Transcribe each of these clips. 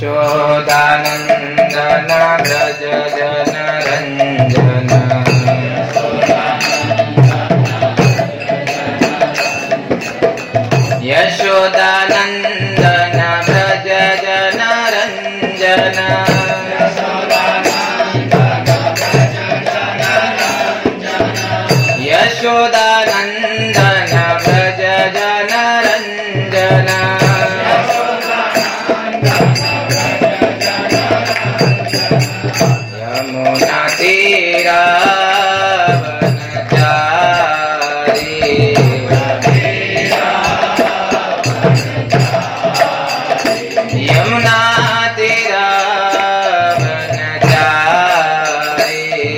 यशोदानन्दन व्रज जनरञ्जन यशोदानन्दन व्रज जनरञ्जन यशोदानन्दन व्रज जनरञ्जन यमुना तीरावनचारी यमुना तीरावनचारी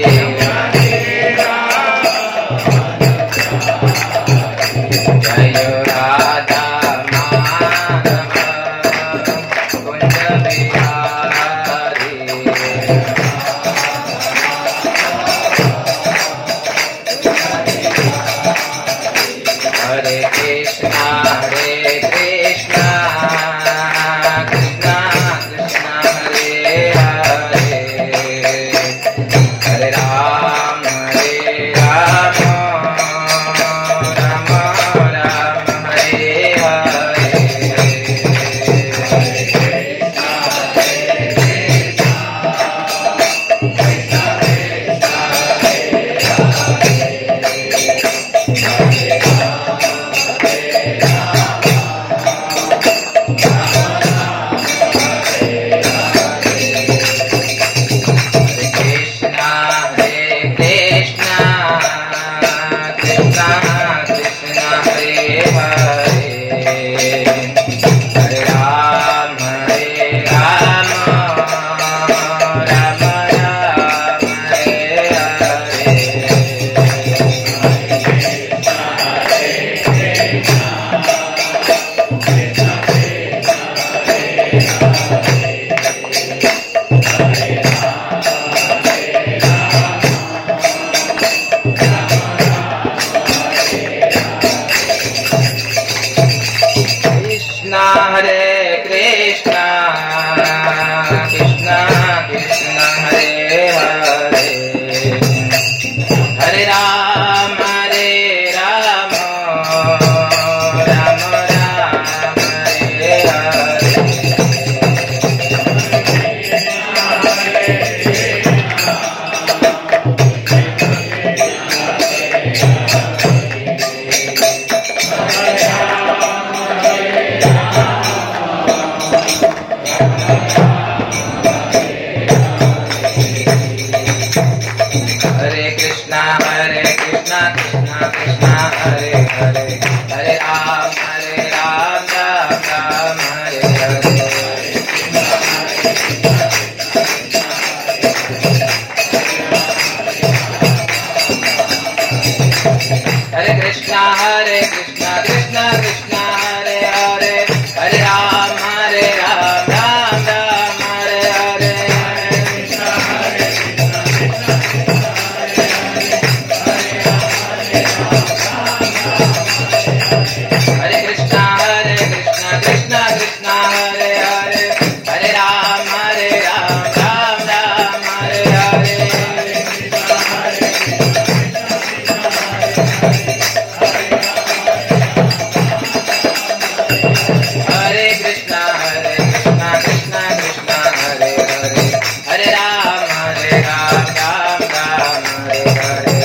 जय राधा माधव कुंज बिहारी हरे कृष्णा कृष्णा कृष्णा हरे हरे हरे राम राम राम हरे हरे कृष्णा कृष्णा कृष्णा हरे हरे हरे राम राम राम हरे हरे कृष्णा हरे कृष्णा कृष्णा कृष्णा हरे हरे हरे राम राम राम हरे हरे हरे कृष्णा कृष्णा कृष्णा हरे हरे हरे राम राम राम हरे हरे हरे कृष्णा कृष्णा कृष्णा हरे हरे हरे राम राम राम हरे हरे हरे कृष्णा कृष्णा कृष्णा हरे हरे हरे राम राम राम हरे हरे हरे कृष्णा कृष्णा कृष्णा हरे हरे हरे राम राम राम हरे हरे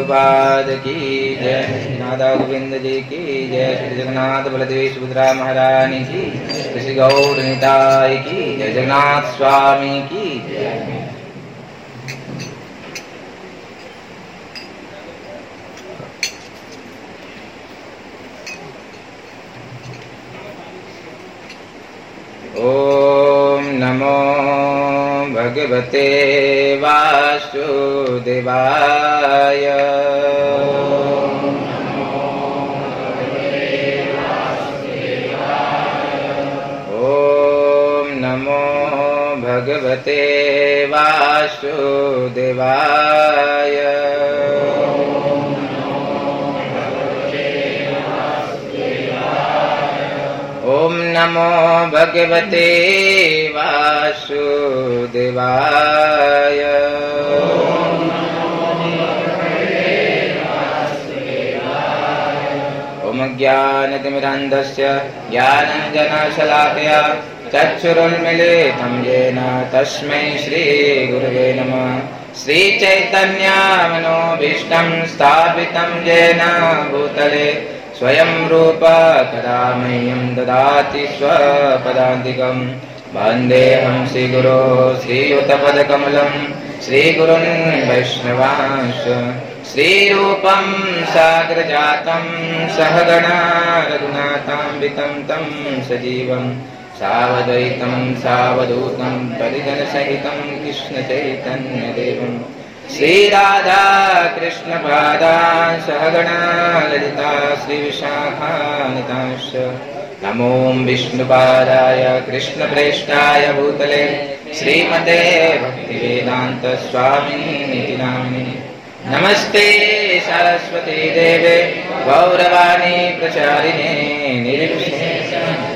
प्रभुपाद की जय, राधा गोविंद जी की जय, श्री जगन्नाथ बलदेव सुभद्रा महारानी की, श्री गौर निताय की जय, जगन्नाथ स्वामी की जय। ओम नमो भगवते वासुदेवाय। ओम नमो भगवते वासुदेवाय। ओम नमो भगवते वासुदेवाय। ओम ज्ञानतिमिरान्धस्य ज्ञानाञ्जनशलाकया चक्षुरुन्मीलितं येन तस्मै श्रीगुरवे नमः। श्रीचैतन्यमनोभीष्टं स्थापितं येन भूतले स्वयं रूप कदा मह्यं ददाति स्वपदान्तिकं। वन्देऽहं श्रीगुरो श्रीयुतपदकमलं श्रीगुरुन् वैष्णवांश्च। श्रीरूपं साग्रजातं सहगणा रघुनाथान्वितं तं सजीवं सावधैतं सावधूतं परिजनसहितं कृष्णचैतन्यदेवं। श्रीराधा कृष्ण पादान् सहगणा ललिता श्रीविशाखान्वितांश्च। नमो विष्णुपादाय कृष्णप्रेष्ठाय भूतले श्रीमते भक्तिवेदान्त स्वामिनीति नामिने। नमस्ते सरस्वती देवे गौरवाणी प्रचारिणे निर्विशेष।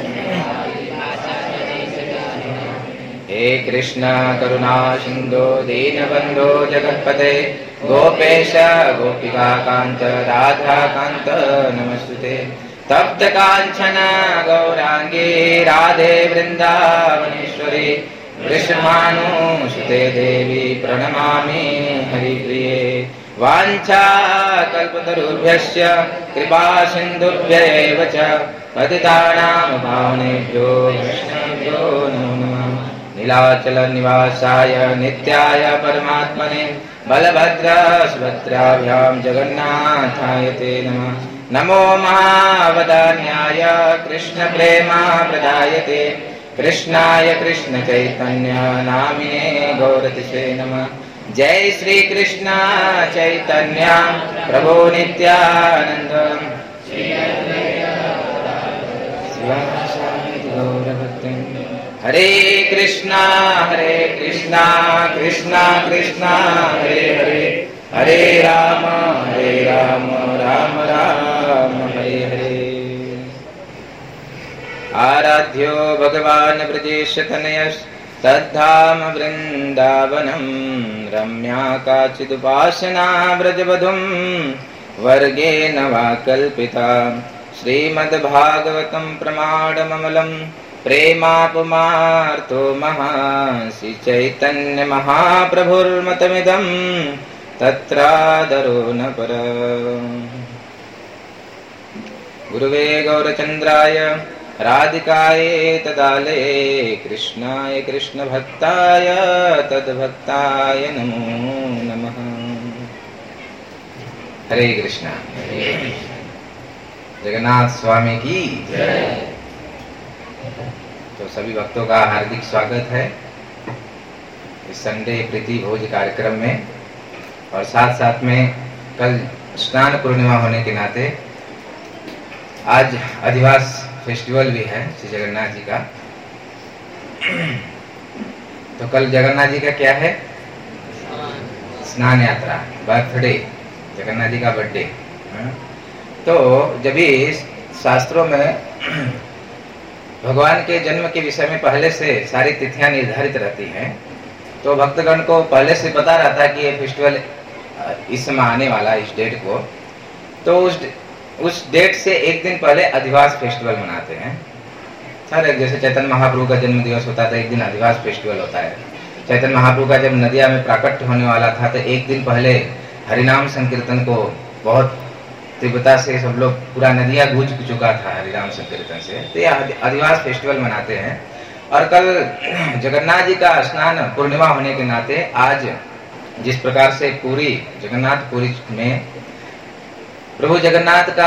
हे कृष्ण करुणा सिंधो दीनबंधो जगत्पते गोपेश गोपिका कांत राधा कांत नमस्तुते। तप्त कांचन गौरांगी राधे वृंदावनेश्वरी वृषभानुसुते देवी प्रणमामि हरिप्रिये। वाञ्छा कल्पतरुभ्यश्च कृपा सिन्धुभ्यैव च पतितानां पावनेभ्यो वैष्णवेभ्यो नमो नमः। नीलाचल निवासाय नित्याय परमात्मने बलभद्र सुभद्राभ्यां जगन्नाथाय ते नमः। नमो महावदान्याय कृष्ण प्रेमा प्रदायते कृष्णाय कृष्ण चैतन्य नामिने गौरतिसे नमः। जय श्री कृष्ण चैतन्य प्रभु नित्यानंद हरे कृष्णा कृष्णा कृष्णा हरे हरे हरे राम राम राम हरे हरे। आराध्यो भगवान् ब्रजेशतनयस्तद्धाम वृन्दावनं रम्या काचिदुपासना व्रजवधुं वर्गेण वा कल्पिता। श्रीमद्भागवतं प्रमाणममलं प्रेमापमार्तो महासि चैतन्य महाप्रभुर्मतमिदं तत्रादरो न पर। गुरुवे गौरचन्द्राय राधिकाये तदालये कृष्णाय कृष्णभक्ताय तद्भक्ताय नमो नमः। हरे कृष्णा। जगन्नाथ स्वामी की जय। तो सभी भक्तों का हार्दिक स्वागत है इस संडे प्रीति भोज कार्यक्रम में। और साथ साथ में कल स्नान पूर्णिमा होने के नाते आज अधिवास फेस्टिवल भी है श्री जगन्नाथ जी का। तो कल जगन्नाथ जी का क्या है? स्नान यात्रा, बर्थडे, जगन्नाथ जी का बर्थडे। तो जब भी शास्त्रों में भगवान के जन्म के विषय में पहले से सारी तिथियां निर्धारित रहती हैं, तो भक्तगण को पहले से पता रहता है कि ये फेस्टिवल इस समय आने वाला इस डेट को। तो उस डेट से एक दिन पहले अधिवास फेस्टिवल मनाते हैं। सर जैसे चैतन्य महाप्रभु का जन्म दिवस होता था, एक दिन अधिवास फेस्टिवल होता है। चैतन्य महाप्रभु का जब नदिया में प्राकट्य होने वाला था तो एक दिन पहले हरिनाम संकीर्तन को बहुत तीव्रता से सब लोग, पूरा नदिया गूंज चुका था हरिनाम संकीर्तन से। तो ये अधिवास फेस्टिवल मनाते हैं। और कल जगन्नाथ जी का स्नान पूर्णिमा होने के नाते आज जिस प्रकार से पूरी जगन्नाथपुरी में प्रभु जगन्नाथ का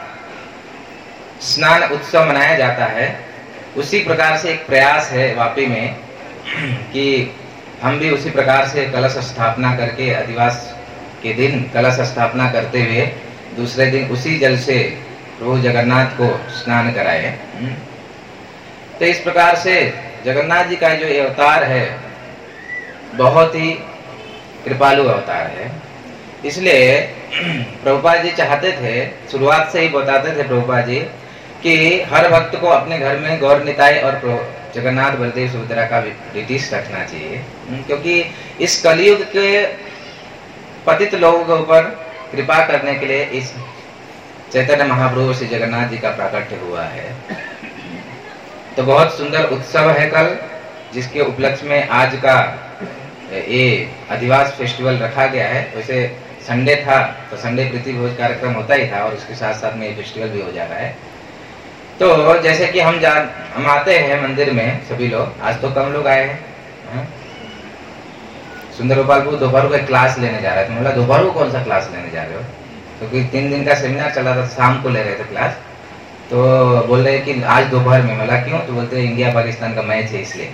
स्नान उत्सव मनाया जाता है, उसी प्रकार से एक प्रयास है वापी में कि हम भी उसी प्रकार से कलश स्थापना करके अधिवास के दिन कलश स्थापना करते हुए दूसरे दिन उसी जल से प्रभु जगन्नाथ को स्नान कराए। तो इस प्रकार से जगन्नाथ जी का जो अवतार है बहुत ही कृपालु अवतार है। इसलिए प्रभुपाद जी चाहते थे, शुरुआत से ही बताते थे प्रभुपाद जी कि हर भक्त को अपने घर में गौर निताई और जगन्नाथ बलदेव सुभद्रा का डिटिश रखना चाहिए, क्योंकि इस कलयुग के पतित लोगों के ऊपर कृपा करने के लिए इस चैतन्य महाप्रभु श्री जगन्नाथ जी का प्राकट्य हुआ है। तो बहुत सुंदर उत्सव है कल, जिसके उपलक्ष्य में आज का ये अधिवास फेस्टिवल रखा गया है। वैसे संडे था तो संडे प्रीति भोज कार्यक्रम होता ही था और उसके साथ साथ में ये फेस्टिवल भी हो जा रहा है। तो जैसे कि हम आते हैं मंदिर में सभी लोग, आज तो कम लोग आए हैं। सुंदर गोपालपुर दोपहर को एक क्लास लेने जा रहा है। तो बोला दोपहर को कौन सा क्लास लेने जा रहे हो? क्योंकि 3 दिन का सेमिनार चला था, शाम को ले रहे थे क्लास। तो बोल रहे कि आज दोपहर में। बोला क्यों? तो बोलते इंडिया पाकिस्तान का मैच है इसलिए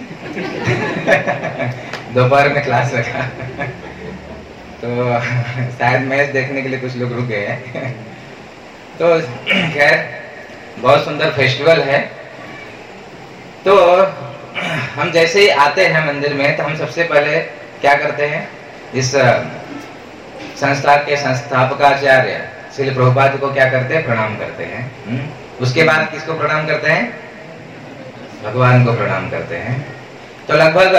दोपहर में क्लास रखा। तो शायद मैच देखने के लिए कुछ लोग रुक गए हैं। तो खैर बहुत सुंदर फेस्टिवल है। तो हम जैसे ही आते हैं मंदिर में तो हम सबसे पहले क्या करते हैं, इस संस्था के संस्थापकाचार्य श्रील प्रभुपाद जी को क्या करते हैं, प्रणाम करते हैं। उसके बाद किसको प्रणाम करते हैं? भगवान को प्रणाम करते हैं। तो लगभग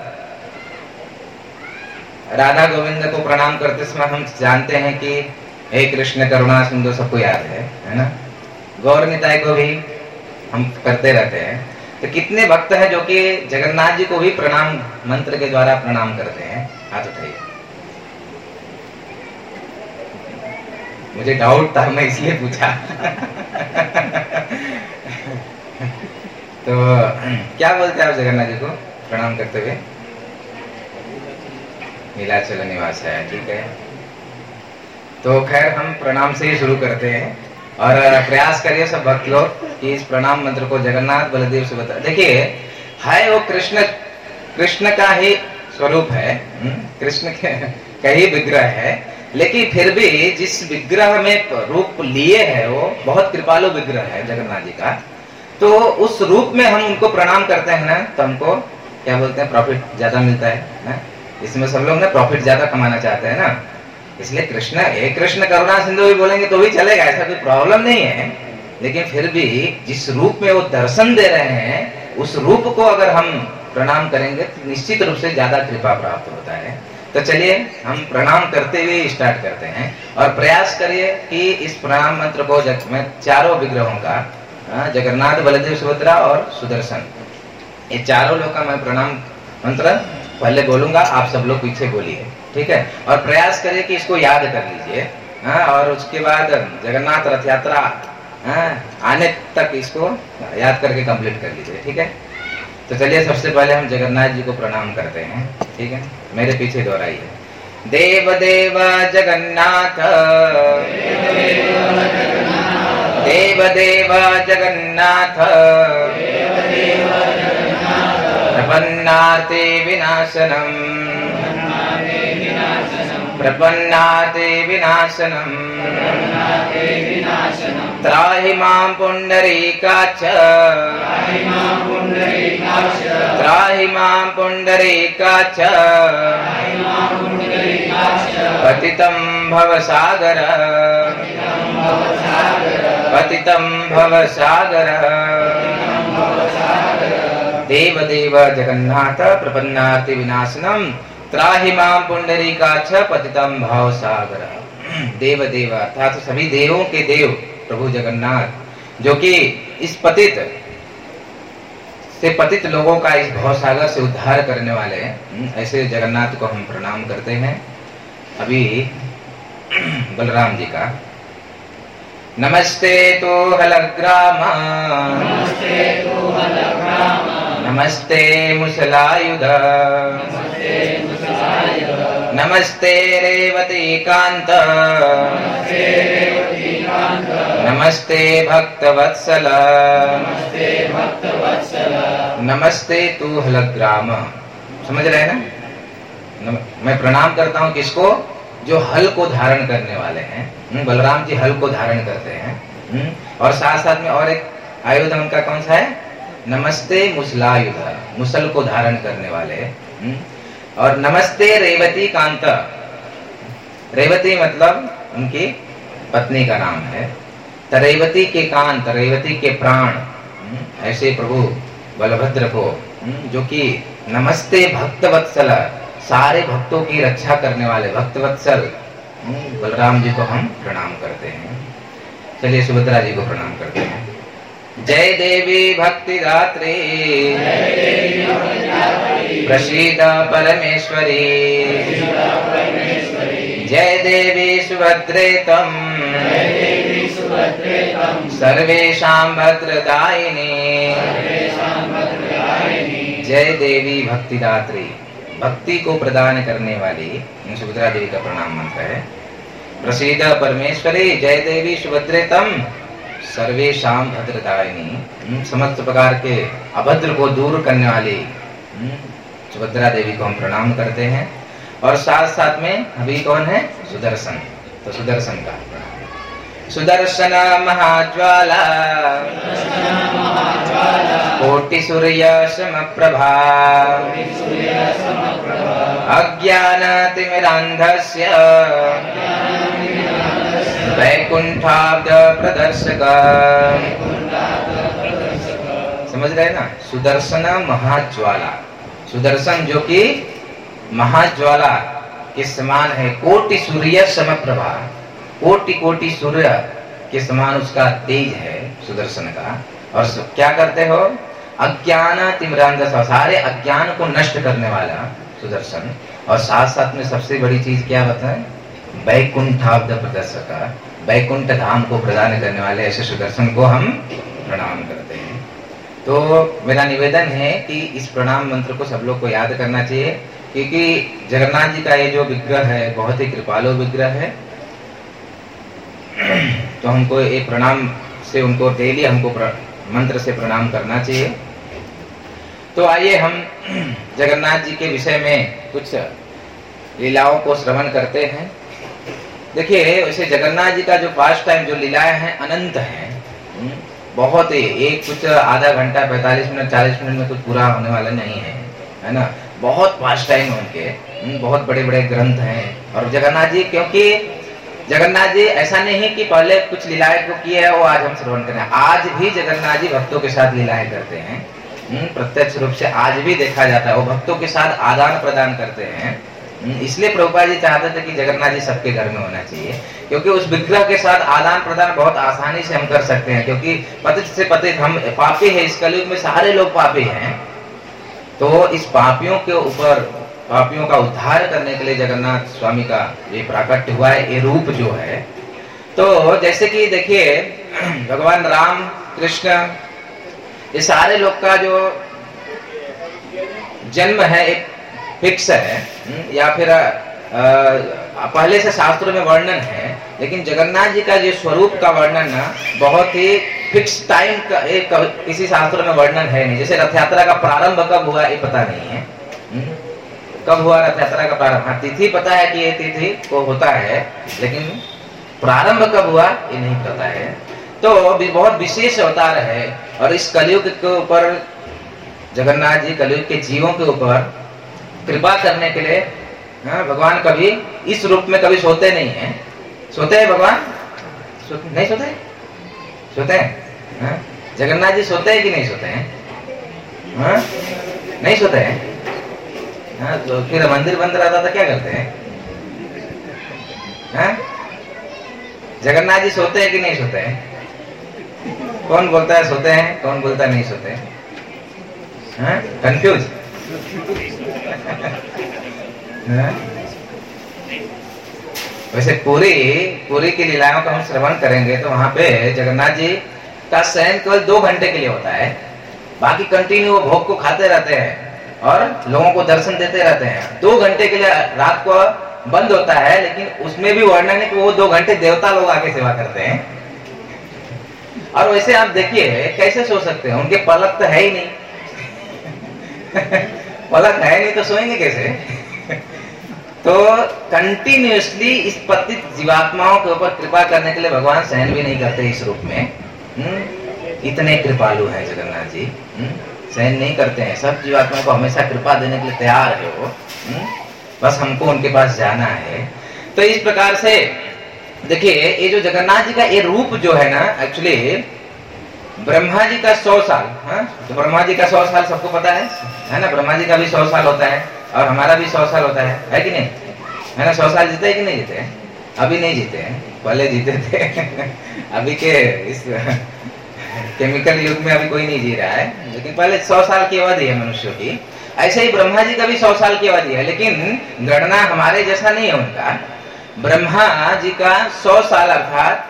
राधा गोविंद को प्रणाम करते समय हम जानते हैं कि हे कृष्ण करुणा सिंधु सबको याद है ना। गौर निताई को भी हम करते रहते हैं। तो कितने भक्त हैं जो कि जगन्नाथ जी को भी प्रणाम मंत्र के द्वारा प्रणाम करते हैं? हाथ उठाइए। मुझे डाउट था, मैं इसलिए पूछा। तो क्या बोलते हैं आप जगन्नाथ जी को प्रणाम करते हुए? नीलाचल निवास है, ठीक है। तो खैर हम प्रणाम से ही शुरू करते हैं और प्रयास करिए सब भक्त लोग कि इस प्रणाम मंत्र को जगन्नाथ बलदेव सुभद्रा, देखिए है वो कृष्ण का ही स्वरूप है, कृष्ण का ही विग्रह है, लेकिन फिर भी जिस विग्रह में रूप लिए है वो बहुत कृपालु विग्रह है जगन्नाथ जी का। तो उस रूप में हम उनको प्रणाम करते हैं ना, तो हमको क्या बोलते हैं, प्रॉफिट ज्यादा मिलता है ना। इसमें सब लोग ना प्रॉफिट ज्यादा कमाना चाहते हैं ना, इसलिए कृष्ण हे कृष्ण करुणा सिंधु भी बोलेंगे तो भी चलेगा, ऐसा कोई प्रॉब्लम नहीं है। लेकिन फिर भी जिस रूप में वो दर्शन दे रहे हैं उस रूप को अगर हम प्रणाम करेंगे तो निश्चित रूप से ज्यादा कृपा प्राप्त होता है। तो चलिए हम प्रणाम करते हुए स्टार्ट करते हैं और प्रयास करिए कि इस प्रणाम मंत्र को मैं चारों विग्रहों का, जगन्नाथ बलदेव सुभद्रा और सुदर्शन, ये चारों लोग का मैं प्रणाम मंत्र पहले बोलूंगा, आप सब लोग पीछे बोलिए, ठीक है। और प्रयास करिए कि इसको याद कर लीजिए, और उसके बाद जगन्नाथ रथ यात्रा आने तक इसको याद करके कंप्लीट कर लीजिए, ठीक है। तो चलिए सबसे पहले हम जगन्नाथ जी को प्रणाम करते हैं, ठीक है। मेरे पीछे दोहराइए। देव देव जगन्नाथ, देव देव जगन्नाथ, प्रपन्नार्ते विनाशनम, प्रपन्नार्ते विनाशनम, त्राहि मां पुंडरीकाक्ष, त्राहि मां पुंडरीकाक्ष, पतितं भवसागर, पतितं भवसागर। देव देव जगन्नाथ प्रपन्नार्ति विनाशनम, त्राहि मां पुंडरीकाक्ष, पतितं भवसागर। देव देव अर्थात तो सभी देवों के देव प्रभु जगन्नाथ, जो कि इस पतित लोगों का इस भवसागर से उद्धार करने वाले, ऐसे जगन्नाथ को हम प्रणाम करते हैं। अभी बलराम जी का। नमस्ते तो हलग्राम, नमस्ते मुसलायुध, नमस्ते रेवती कांत, नमस्ते भक्तवत्सल, नमस्ते तू हलग्राम। समझ रहे हैं ना? मैं प्रणाम करता हूं किसको? जो हल को धारण करने वाले हैं। बलराम जी हल को धारण करते हैं। और साथ साथ में और एक आयुध उनका कौन सा है? नमस्ते मुसलायुध, मुसल को धारण करने वाले। और नमस्ते रेवती कांत, रेवती मतलब उनकी पत्नी का नाम है। तो रेवती के कांत, रेवती के प्राण, ऐसे प्रभु बलभद्र को, जो कि नमस्ते भक्तवत्सल, सारे भक्तों की रक्षा करने वाले भक्तवत्सल बलराम जी को हम प्रणाम करते हैं। चलिए सुभद्रा जी को प्रणाम करते हैं। जय देवी भक्तिदात्री, प्रसीद परमेश्वरी, जय देवी सुभद्रे तम, सर्वेषां भद्रदायिनी, जय देवी भक्तिदात्री, भक्ति को प्रदान करने वाली सुभद्रा देवी का प्रणाम मंत्र है। प्रसीद परमेश्वरी, जय देवी सुभद्रे तम, सर्वेषां भद्रदायिनी, समस्त प्रकार के अभद्र को दूर करने वाली सुभद्रा देवी को हम प्रणाम करते हैं। और साथ साथ में अभी कौन है? सुदर्शन। तो सुदर्शन का प्रणाम। सुदर्शन महाज्वाला, कोटि सूर्य समप्रभा, अज्ञान तिमिरांधस्य, वैकुंठाब्द प्रदर्शक। समझ रहे ना? सुदर्शन महाज्वाला, सुदर्शन जो कि महाज्वाला के समान है। कोटि सूर्य समप्रभा, कोटि कोटि सूर्य के समान उसका तेज है सुदर्शन का। और क्या करते हो? अज्ञान तिमिरांधस्य, सारे अज्ञान को नष्ट करने वाला सुदर्शन। और साथ साथ में सबसे बड़ी चीज क्या बताएं? वैकुंठाब्द प्रदर्शक, वैकुंठ धाम को प्रदान करने वाले ऐसे सुदर्शन को हम प्रणाम करते हैं। तो मेरा निवेदन है कि इस प्रणाम मंत्र को सब लोग को याद करना चाहिए, क्योंकि जगन्नाथ जी का ये जो विग्रह है बहुत ही कृपालु विग्रह है। तो हमको ये प्रणाम से उनको डेली हमको मंत्र से प्रणाम करना चाहिए। तो आइए हम जगन्नाथ जी के विषय में कुछ लीलाओं को श्रवण करते हैं। देखिए, वैसे जगन्नाथ जी का जो पास्ट टाइम जो लीलाएं हैं अनंत हैं, बहुत ही, एक कुछ आधा घंटा 45 मिनट 40 मिनट में कुछ पूरा होने वाला नहीं है ना? बहुत पास्ट टाइम है उनके, बहुत बड़े बड़े ग्रंथ हैं। और जगन्नाथ जी, क्योंकि जगन्नाथ जी ऐसा नहीं है कि पहले कुछ लीलाएं को किए है वो आज हम श्रवण करें। आज भी जगन्नाथ जी भक्तों के साथ लीलाएं करते हैं, प्रत्यक्ष रूप से आज भी देखा जाता है। वो भक्तों के साथ आदान प्रदान करते हैं। इसलिए प्रभुपाद जी चाहते थे कि जगन्नाथ जी सबके घर में होना चाहिए, क्योंकि उस विग्रह के साथ आदान प्रदान बहुत आसानी से हम कर सकते हैं। क्योंकि पतित से पतित हम पापी है, इस कलयुग में सारे लोग पापी हैं। तो इस पापियों के ऊपर, पापियों का उद्धार करने के लिए जगन्नाथ स्वामी का ये प्राकट्य हुआ है, ये रूप जो है। तो जैसे कि देखिए, भगवान राम कृष्ण, ये सारे लोग का जो जन्म है एक फिक्स है, या फिर पहले से शास्त्रों में वर्णन है। लेकिन जगन्नाथ जी का जो स्वरूप का वर्णन ना बहुत ही फिक्स टाइम का एक किसी शास्त्रों में वर्णन है नहीं। जैसे रथ यात्रा का प्रारंभ कब हुआ ये पता नहीं है, कब हुआ रथ यात्रा का प्रारंभ। हाँ, तिथि पता है कि ये तिथि को होता है, लेकिन प्रारंभ कब हुआ ये नहीं पता है। तो बहुत विशेष अवतार है। और इस कलयुग के ऊपर जगन्नाथ जी कलयुग के जीवों के ऊपर कृपा करने के लिए, भगवान कभी इस रूप में कभी सोते नहीं हैं। सोते हैं भगवान? नहीं सोते? सोते हैं? जगन्नाथ जी सोते हैं कि नहीं सोते हैं? नहीं सोते हैं? तो फिर मंदिर बंद रहता था क्या करते हैं? जगन्नाथ जी सोते हैं कि नहीं सोते हैं? कौन बोलता है सोते हैं, कौन बोलता है नहीं सोते हैं? कंफ्यूज? वैसे पूरी की लीलाओं का हम श्रवण करेंगे तो वहां पे जगन्नाथ जी का शयन केवल 2 घंटे के लिए होता है, बाकी कंटिन्यू वो भोग को खाते रहते हैं और लोगों को दर्शन देते रहते हैं। 2 घंटे के लिए रात को बंद होता है, लेकिन उसमें भी वर्णन है कि वो 2 घंटे देवता लोग आके सेवा करते हैं। और वैसे आप देखिए कैसे सो सकते हैं, उनके पलक तो है ही नहीं पलक है नहीं तो सोएंगे कैसे तो कंटिन्यूअसली इस पतित जीवात्माओं के ऊपर कृपा करने के लिए भगवान सहन भी नहीं करते इस रूप में। इतने कृपालु हैं जगन्नाथ जी, सहन नहीं करते हैं, सब जीवात्माओं को हमेशा कृपा देने के लिए तैयार है वो। बस हमको उनके पास जाना है। तो इस प्रकार से देखिए ये जो जगन्नाथ जी का ये रूप जो है ना, एक्चुअली ब्रह्मा जी का 100 साल, तो ब्रह्मा जी का 100 साल सबको पता है ना, ब्रह्मा जी का भी 100 साल होता है और हमारा भी 100 साल होता है कि नहीं, है ना। 100 साल जीते है कि नहीं जीते? अभी नहीं जीते हैं, पहले जीते थे अभी के इस केमिकल युग में अभी कोई नहीं जी रहा है, लेकिन पहले 100 साल की अवधि है मनुष्यों की। ऐसे ही ब्रह्मा जी का भी 100 साल की अवधि है, लेकिन गणना हमारे जैसा नहीं है उनका। ब्रह्मा जी का 100 साल अर्थात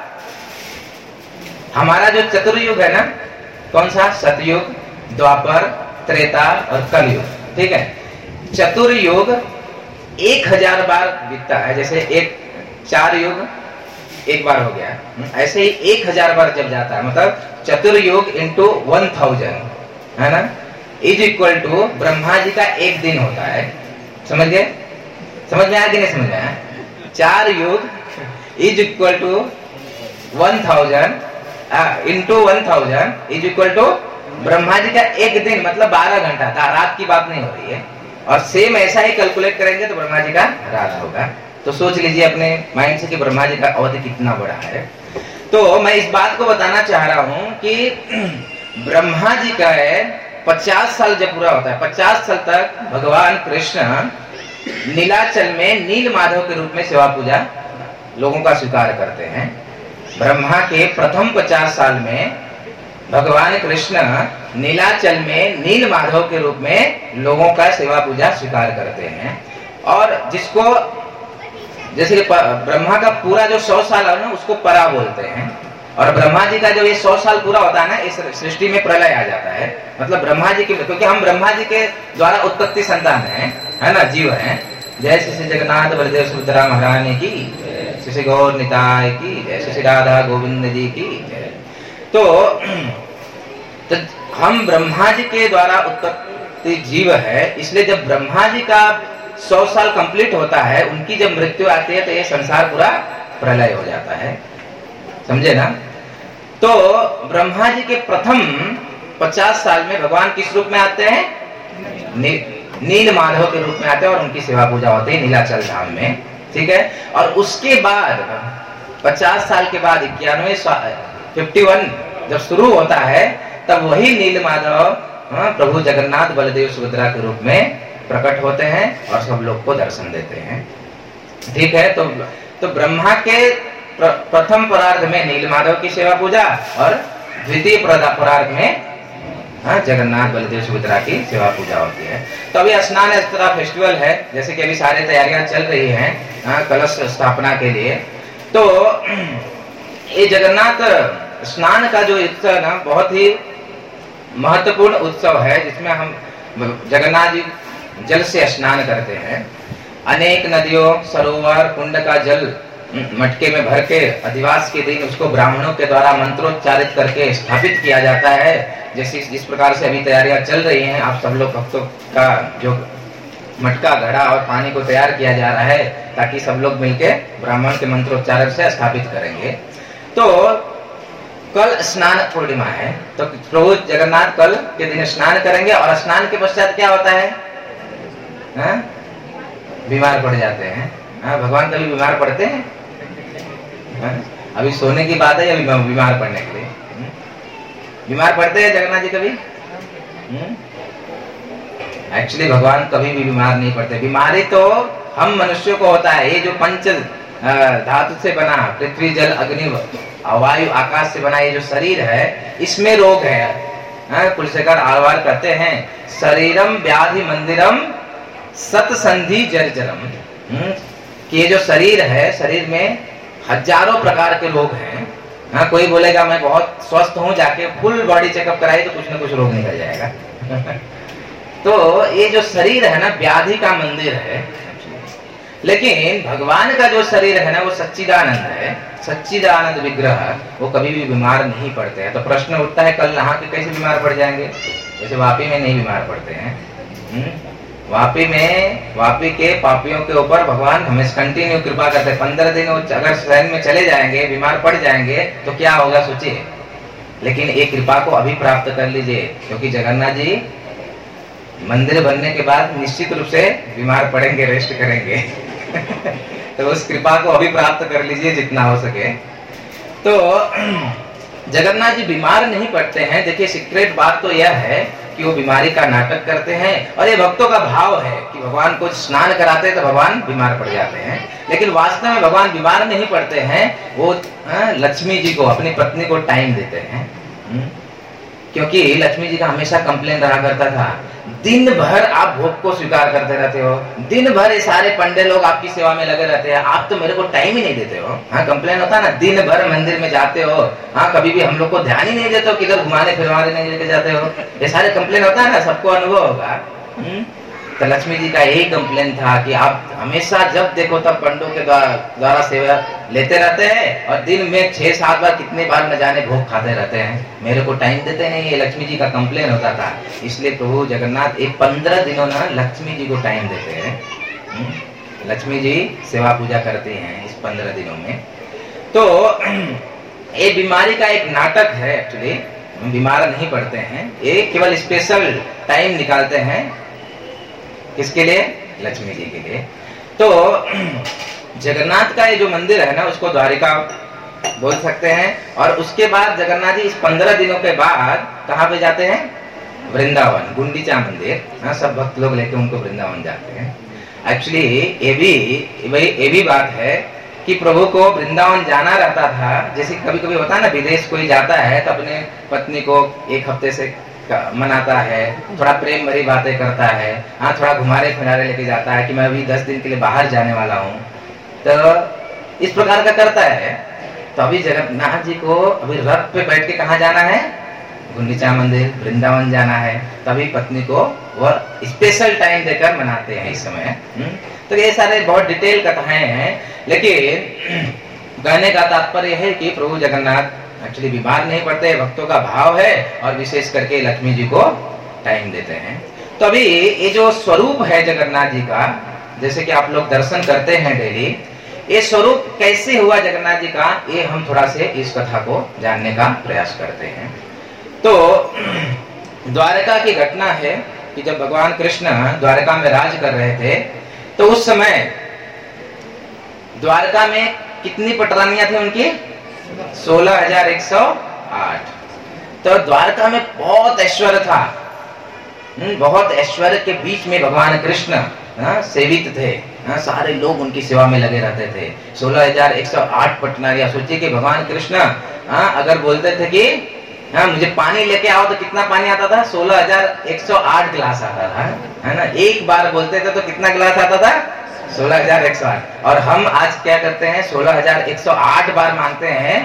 हमारा जो चतुर्युग है ना, कौन सा? सतयुग, द्वापर, त्रेता और कलयुग, ठीक है। चतुर्युग 1000 बार बीतता है, जैसे 4 युग एक बार हो गया, ऐसे ही 1000 बार जब जाता है, मतलब चतुर्युग इंटू 1000, है ना, is equal to Brahma ji का 1 दिन होता है। समझ गए? समझ में आया कि नहीं समझ में आया? 4 युग is equal to 1000 into 1000 is equal to Brahma ji का 1 दिन, मतलब 12 घंटा था। रात की बात नहीं हो रही है। और सेम ऐसा ही कैलकुलेट करेंगे तो ब्रह्मा जी का रात होगा। तो सोच लीजिए अपने माइंड से कि ब्रह्मा जी का अवधि कितना बड़ा है। तो मैं इस बात को बताना चाह रहा हूं कि ब्रह्मा जी का 50 साल जब पूरा होता है, 50 साल तक भगवान कृष्ण नीलाचल में नील माधव के रूप में सेवा पूजा लोगों का स्वीकार करते हैं। ब्रह्मा के प्रथम 50 साल में भगवान कृष्ण नीलाचल में नील माधव के रूप में लोगों का सेवा पूजा स्वीकार करते हैं। और जिसको जैसे कि ब्रह्मा का पूरा जो 100 साल है ना, उसको परा बोलते हैं। और ब्रह्मा जी का जो ये 100 साल पूरा होता है ना, इस सृष्टि में प्रलय आ जाता है। मतलब ब्रह्मा जी के, क्योंकि हम ब्रह्मा जी के द्वारा उत्पत्ति संतान है ना, जीव हैं। जय श्री जगन्नाथ बलदेव सुभद्रा महारानी की, श्री गौर निताय की, जय श्री राधा गोविंद जी की। तो हम ब्रह्मा जी के द्वारा उत्पत्ति जीव है, इसलिए जब ब्रह्मा जी का 100 साल कंप्लीट होता है, उनकी जब मृत्यु आती है तो ये संसार पूरा प्रलय हो जाता है। समझे ना? तो ब्रह्मा जी के प्रथम 50 साल में भगवान किस रूप में आते हैं? नील माधव के रूप में आते हैं और उनकी सेवा पूजा होती है नीलाचल धाम में, ठीक है। और उसके बाद 50 साल के बाद 51 जब शुरू होता है, तब वही नील माधव प्रभु जगन्नाथ बलदेव सुभद्रा के रूप में प्रकट होते हैं और सब लोग को दर्शन देते हैं, ठीक है। तो ब्रह्मा के प्रथम परार्ध में नील माधव की सेवा पूजा और द्वितीय परार्ध में जगन्नाथ बलदेव सुभद्रा की सेवा पूजा होती है। तो अभी स्नान यात्रा फेस्टिवल है, जैसे कि अभी सारी तैयारियां चल रही हैं कलश स्थापना के लिए। तो ये जगन्नाथ स्नान का जो उत्सव है ना, बहुत ही महत्वपूर्ण उत्सव है, जिसमें हम जगन्नाथ जी जल से स्नान करते हैं। अनेक नदियों, सरोवर, कुंड का जल मटके में भर के अधिवास के दिन उसको ब्राह्मणों के द्वारा मंत्रोच्चारित करके स्थापित किया जाता है। जैसे जिस प्रकार से अभी तैयारियां चल रही हैं, आप सब लोग भक्तों का जो मटका, घड़ा और पानी को तैयार किया जा रहा है, ताकि सब लोग मिलके ब्राह्मण के मंत्रोच्चारण से स्थापित करेंगे। तो कल स्नान पूर्णिमा है, तो प्रभु जगन्नाथ कल के दिन स्नान करेंगे। और स्नान के पश्चात क्या होता है? बीमार पड़ जाते हैं। भगवान कभी बीमार पड़ते हैं? अभी सोने की बात है, अभी बीमार पड़ने के लिए बीमार पड़ते हैं जगन्नाथ जी कभी? एक्चुअली भगवान कभी भी बीमार नहीं पड़ते। बीमारी तो हम मनुष्यों को होता है। ये जो पंच धातु से बना, पृथ्वी जल अग्नि वायु आकाश से बना ये जो शरीर है, इसमें रोग है। कुलशेखर आलवार कहते हैं, शरीरम व्याधि मंदिरम सतसंधि जर्जरम। कि ये जो शरीर है, शरीर में हजारों प्रकार के रोग हैं। हाँ, कोई बोलेगा मैं बहुत स्वस्थ हूं, जाके फुल बॉडी चेकअप कराई तो कुछ ना कुछ रोग निकल जाएगा। तो ये जो शरीर है ना, व्याधि का मंदिर है। लेकिन भगवान का जो शरीर है ना, वो सच्चिदानंद है, सच्चिदानंद विग्रह, वो कभी भी बीमार नहीं पड़ते हैं। तो प्रश्न उठता है, कल नहा के कैसे बीमार पड़ जाएंगे? जैसे वापी में नहीं बीमार पड़ते हैं। वापी के पापियों के ऊपर भगवान हमेशा कंटिन्यू कृपा करते हैं। 15 दिन अगर शहर में चले जाएंगे, बीमार पड़ जाएंगे तो क्या होगा सोचिए। लेकिन एक कृपा को अभी प्राप्त कर लीजिए, क्योंकि जगन्नाथ जी मंदिर बनने के बाद निश्चित रूप से बीमार पड़ेंगे, रेस्ट करेंगे। तो उस कृपा को अभी प्राप्त कर लीजिए जितना हो सके। तो जगन्नाथ जी बीमार नहीं पड़ते हैं। देखिए, सीक्रेट बात तो यह है कि वो बीमारी का नाटक करते हैं, और ये भक्तों का भाव है कि भगवान को स्नान कराते हैं तो भगवान बीमार पड़ जाते हैं। लेकिन वास्तव में भगवान बीमार नहीं पड़ते हैं। वो लक्ष्मी जी को, अपनी पत्नी को टाइम देते हैं। क्योंकि लक्ष्मी जी का हमेशा कंप्लेन रहा करता था, दिन भर आप भोग को स्वीकार करते रहते हो, दिन भर ये सारे पंडे लोग आपकी सेवा में लगे रहते हैं, आप तो मेरे को टाइम ही नहीं देते हो। हाँ, कंप्लेन होता ना, दिन भर मंदिर में जाते हो, हाँ, कभी भी हम लोग को ध्यान ही नहीं देते हो, किधर घुमाने फिरवाने नहीं लेके जाते हो। ये सारे कंप्लेन होता है ना, सबको अनुभव होगा। तो लक्ष्मी जी का यही कंप्लेन था कि आप हमेशा जब देखो तब पंडों के द्वारा सेवा लेते रहते हैं, और दिन में 6-7 बार, कितने बार न जाने भोग खाते रहते हैं, मेरे को टाइम देते नहीं। ये लक्ष्मी जी का कंप्लेन होता था। इसलिए प्रभु जगन्नाथ एक 15 दिनों ना लक्ष्मी जी को टाइम देते हैं। लक्ष्मी जी सेवा पूजा करते हैं इस 15 दिनों में। तो ये बीमारी का एक नाटक है। एक्चुअली बीमार नहीं पड़ते हैं, ये केवल स्पेशल टाइम निकालते हैं। किसके लिए? लक्ष्मी जी के लिए। तो जगन्नाथ का ये जो मंदिर है ना, उसको द्वारिका बोल सकते हैं। और उसके बाद जगन्नाथ जी इस 15 दिनों के बाद कहाँ पे जाते हैं? वृंदावन, गुंडीचा मंदिर। हाँ, सब भक्त लोग लेके उनको वृंदावन जाते हैं। एक्चुअली ये भी बात है कि प्रभु को वृंदावन जाना रहता था। जैसे कभी कभी होता है ना, विदेश कोई जाता है तो अपने पत्नी को 1 हफ्ते से मनाता है, थोड़ा प्रेम भरी बातें करता है, हाँ, थोड़ा घुमारे फिरारे लेके जाता है कि मैं अभी 10 दिन के लिए बाहर जाने वाला हूँ। तो इस प्रकार का करता है। तो अभी जगन्नाथ जी को अभी रथ पे बैठ के कहाँ जाना है? गुंडीचा मंदिर, वृंदावन जाना है। तभी पत्नी को वह स्पेशल टाइम देकर मनाते हैं इस समय। तो ये सारे बहुत डिटेल कथाएं हैं, लेकिन कहने का तात्पर्य है कि प्रभु जगन्नाथ एक्चुअली बीमार नहीं पड़ते, भक्तों का भाव है, और विशेष करके लक्ष्मी जी को टाइम देते हैं। तो अभी ये जो स्वरूप है जगन्नाथ जी का, जैसे कि आप लोग दर्शन करते हैं डेली, ये स्वरूप कैसे हुआ जगन्नाथ जी का, ये हम थोड़ा से इस कथा को जानने का प्रयास करते हैं। तो द्वारका की घटना है कि जब भगवान कृष्ण द्वारका में राज कर रहे थे, तो उस समय द्वारका में कितनी पटरानियां थी उनकी? 16,108। तो द्वारका में बहुत ऐश्वर्य था। बहुत ऐश्वर्य के बीच में भगवान कृष्ण सेवित थे। सारे लोग उनकी सेवा में लगे रहते थे। 16,108 पटरानियां। सोचिए कि भगवान कृष्ण अगर बोलते थे कि मुझे पानी लेके आओ, तो कितना पानी आता था? 16,108 गिलास आता था, है ना। एक बार बोलते थे तो कितना गिलास आता था? 16,108। और हम आज क्या करते हैं? 16,108 बार मांगते हैं।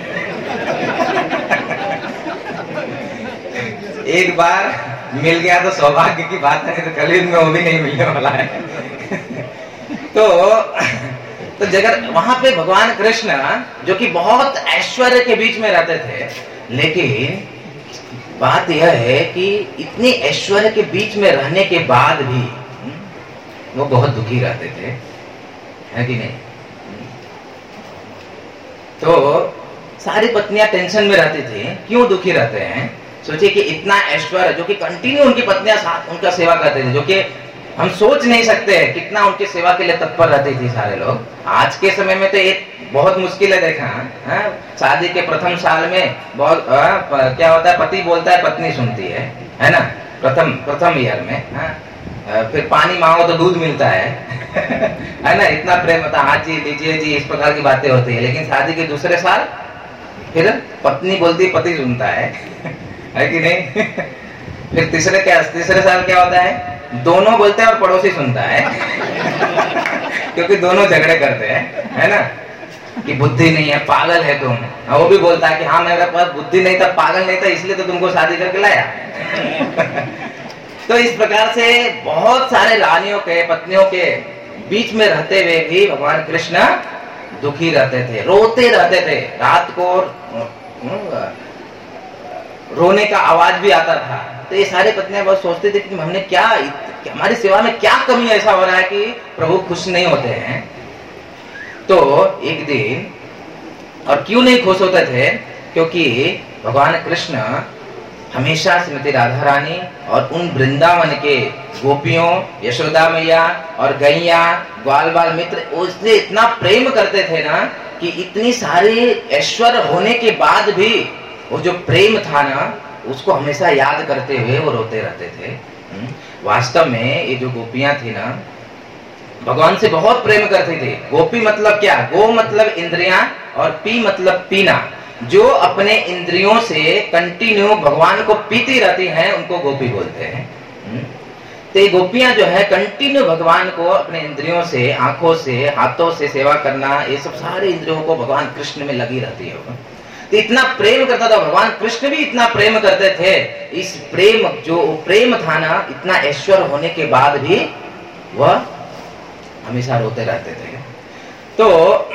एक बार मिल गया तो सौभाग्य की बात है, तो कल में वो भी नहीं मिलने वाला है। तो जगह वहां पे भगवान कृष्ण, जो कि बहुत ऐश्वर्य के बीच में रहते थे, लेकिन बात यह है कि इतने ऐश्वर्य के बीच में रहने के बाद भी वो बहुत दुखी रहते थे, है कि नहीं? तो सारी पत्नियां टेंशन में रहती थी। क्यों दुखी रहते हैं? सोचिए कि इतना ऐश्वर्य, जो कि कंटिन्यू उनकी पत्नियां साथ उनका सेवा करते थे, जो कि हम सोच नहीं सकते कितना उनकी सेवा के लिए तत्पर रहती थी सारे लोग। आज के समय में तो एक बहुत मुश्किल है देखा है? शादी के प्रथम साल में बहुत क्या होता है, पति बोलता है, पत्नी सुनती है ना। प्रथम ईयर में फिर पानी मांगो तो दूध मिलता है ना। इतना प्रेम होता है, हाँ जी लीजिए जी, इस प्रकार की बातें होती है। लेकिन शादी के दूसरे साल फिर पत्नी बोलती है, पति सुनता है कि नहीं? फिर तीसरे साल क्या होता है? दोनों बोलते हैं और पड़ोसी सुनता है। क्योंकि दोनों झगड़े करते हैं, है ना, कि बुद्धि नहीं है, पागल है तुम। वो भी बोलता है कि हाँ मेरे पास बुद्धि नहीं था, पागल नहीं था, इसलिए तो तुमको शादी करके लाया। तो इस प्रकार से बहुत सारे रानियों के, पत्नियों के बीच में रहते हुए भी भगवान कृष्ण दुखी रहते थे, रोते रहते थे। रात को रोने का आवाज भी आता था। तो ये सारे पत्नियां बहुत सोचते थे कि हमने क्या, हमारी सेवा में क्या कमी ऐसा हो रहा है कि प्रभु खुश नहीं होते हैं। तो एक दिन, और क्यों नहीं खुश होते थे, क्योंकि भगवान कृष्ण हमेशा श्रीमती राधा रानी और उन वृंदावन के गोपियों, यशोदा मैया और गैया, ग्वाल बाल मित्र, उससे इतना प्रेम करते थे ना कि इतनी सारी ऐश्वर्य होने के बाद भी वो जो प्रेम था ना, उसको हमेशा याद करते हुए वो रोते रहते थे। वास्तव में ये जो गोपियां थी ना, भगवान से बहुत प्रेम करती थी। गोपी मतलब क्या? गो मतलब इंद्रियां और पी मतलब पीना। जो अपने इंद्रियों से कंटिन्यू भगवान को पीती रहती हैं, उनको गोपी बोलते हैं। तो ये गोपियां जो है कंटिन्यू भगवान को अपने इंद्रियों से, आंखों से, हाथों से सेवा करना, ये सब सारे इंद्रियों को भगवान कृष्ण में लगी रहती है। तो इतना प्रेम करता था भगवान कृष्ण भी, इतना प्रेम करते थे। इस प्रेम, जो प्रेम था ना, इतना ऐश्वर्य होने के बाद भी वह हमेशा रोते रहते थे। तो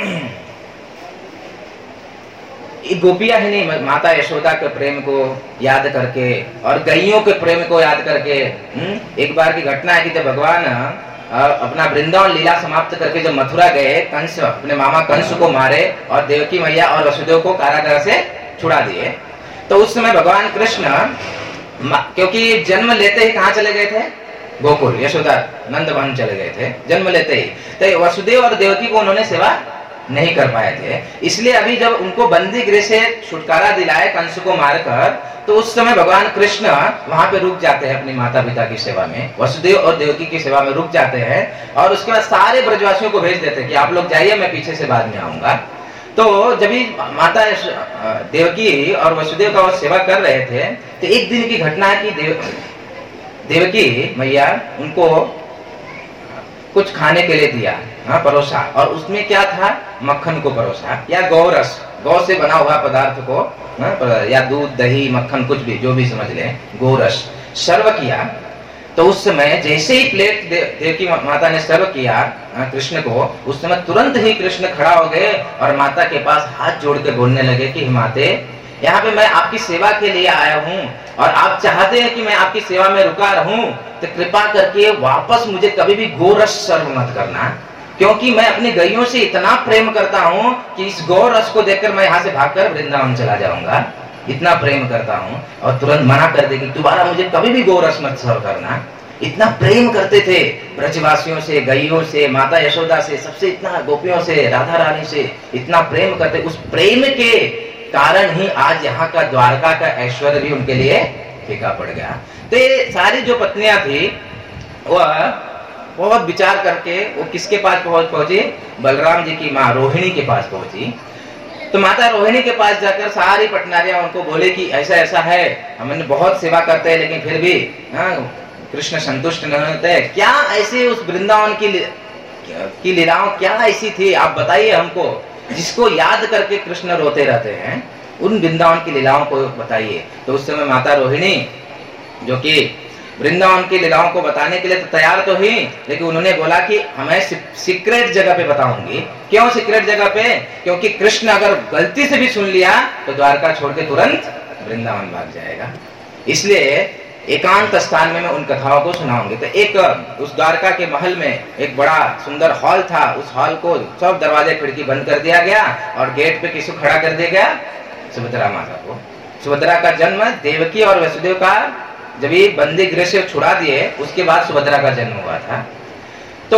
गोपियां ही नहीं, माता यशोदा के प्रेम को याद करके और गैयों के प्रेम को याद करके, एक बार की घटना है कि जब भगवान अपना वृंदावन लीला समाप्त करके जब मथुरा गए, कंस, अपने मामा कंस को मारे और देवकी मैया और वसुदेव को कारागार से छुड़ा दिए। तो उस समय भगवान कृष्ण, क्योंकि जन्म लेते ही कहाँ चले गए थे? गोकुल, यशोदा नंद वन चले गए थे जन्म लेते ही। तो वसुदेव और देवकी को उन्होंने सेवा नहीं कर पाए थे, इसलिए अभी जब उनको बंदी गृह से छुटकारा दिलाए कंस को मारकर, तो उस समय भगवान कृष्ण वहां पे रुक जाते हैं अपनी माता पिता की सेवा में, वसुदेव और देवकी की सेवा में रुक जाते हैं। और उसके बाद सारे ब्रजवासियों को भेज देते हैं कि आप लोग जाइए, मैं पीछे से बाद में आऊंगा। तो जब ही माता देवकी और वसुदेव का वो सेवा कर रहे थे, तो एक दिन की घटना है कि देवकी मैया उनको कुछ खाने के लिए दिया, परोसा, और उसमें क्या था? मक्खन को परोसा, या गौरस, गौ से बना हुआ पदार्थ को, या दूध, दही, मक्खन, कुछ भी, जो भी समझ लें, गोरस सर्व किया। तो उस समय जैसे ही प्लेट देवकी माता ने सर्व किया कृष्ण को, उस समय तुरंत ही कृष्ण खड़ा हो गए और माता के पास हाथ जोड़ के बोलने लगे कि माते, यहाँ पे मैं आपकी सेवा के लिए आया हूँ और आप चाहते हैं कि मैं आपकी सेवा में रुका रहूं, तो कृपा करके वापस मुझे कभी भी गोरस सर्व मत करना, क्योंकि मैं अपनी गैयों से इतना प्रेम करता हूँ कि इस गोरस को देखकर मैं यहाँ से भागकर वृंदावन चला जाऊंगा, इतना प्रेम करता हूँ। और तुरंत मना कर दे कि दोबारा मुझे कभी भी गोरस मत सर्व करना। इतना प्रेम करते थे ब्रजवासियों से, गैयों से, माता यशोदा से, सबसे, इतना गोपियों से, राधा रानी से इतना प्रेम करते। उस प्रेम के कारण ही आज यहाँ का द्वारका का ऐश्वर्य भी उनके लिए फीका पड़ गया। तो ये सारी जो पत्नियां थी वह बहुत विचार करके वो किसके पास पहुंची? बलराम जी की माँ रोहिणी के पास पहुंची। तो माता रोहिणी के पास जाकर सारी पटनारियां उनको बोले कि ऐसा ऐसा है, हमने बहुत सेवा करते हैं लेकिन फिर भी कृष्ण संतुष्ट नहीं होते। क्या ऐसे उस वृंदावन की लीलाओं क्या ऐसी थी, आप बताइए हमको, जिसको याद करके कृष्ण रोते रहते हैं, उन वृंदावन की लीलाओं को बताइए। तो उस समय माता रोहिणी, जो कि वृंदावन की लीलाओं को बताने के लिए तो तैयार तो ही, लेकिन उन्होंने बोला कि हमें सीक्रेट जगह पे बताऊंगी। क्यों सीक्रेट जगह पे? क्योंकि कृष्ण अगर गलती से भी सुन लिया तो द्वारका छोड़ के तुरंत वृंदावन भाग जाएगा, इसलिए एकांत स्थान में मैं उन कथाओं को सुनाऊंगी। तो एक उस द्वारका के महल में एक बड़ा सुंदर हॉल था, उस हॉल को सब दरवाजे खिड़की बंद कर दिया गया और गेट पे किसको खड़ा कर दिया गया? सुभद्रा माता को। सुभद्रा का जन्म देवकी और वसुदेव का जब ये बंदी गृह से छुड़ा दिए, उसके बाद सुभद्रा का जन्म हुआ था। तो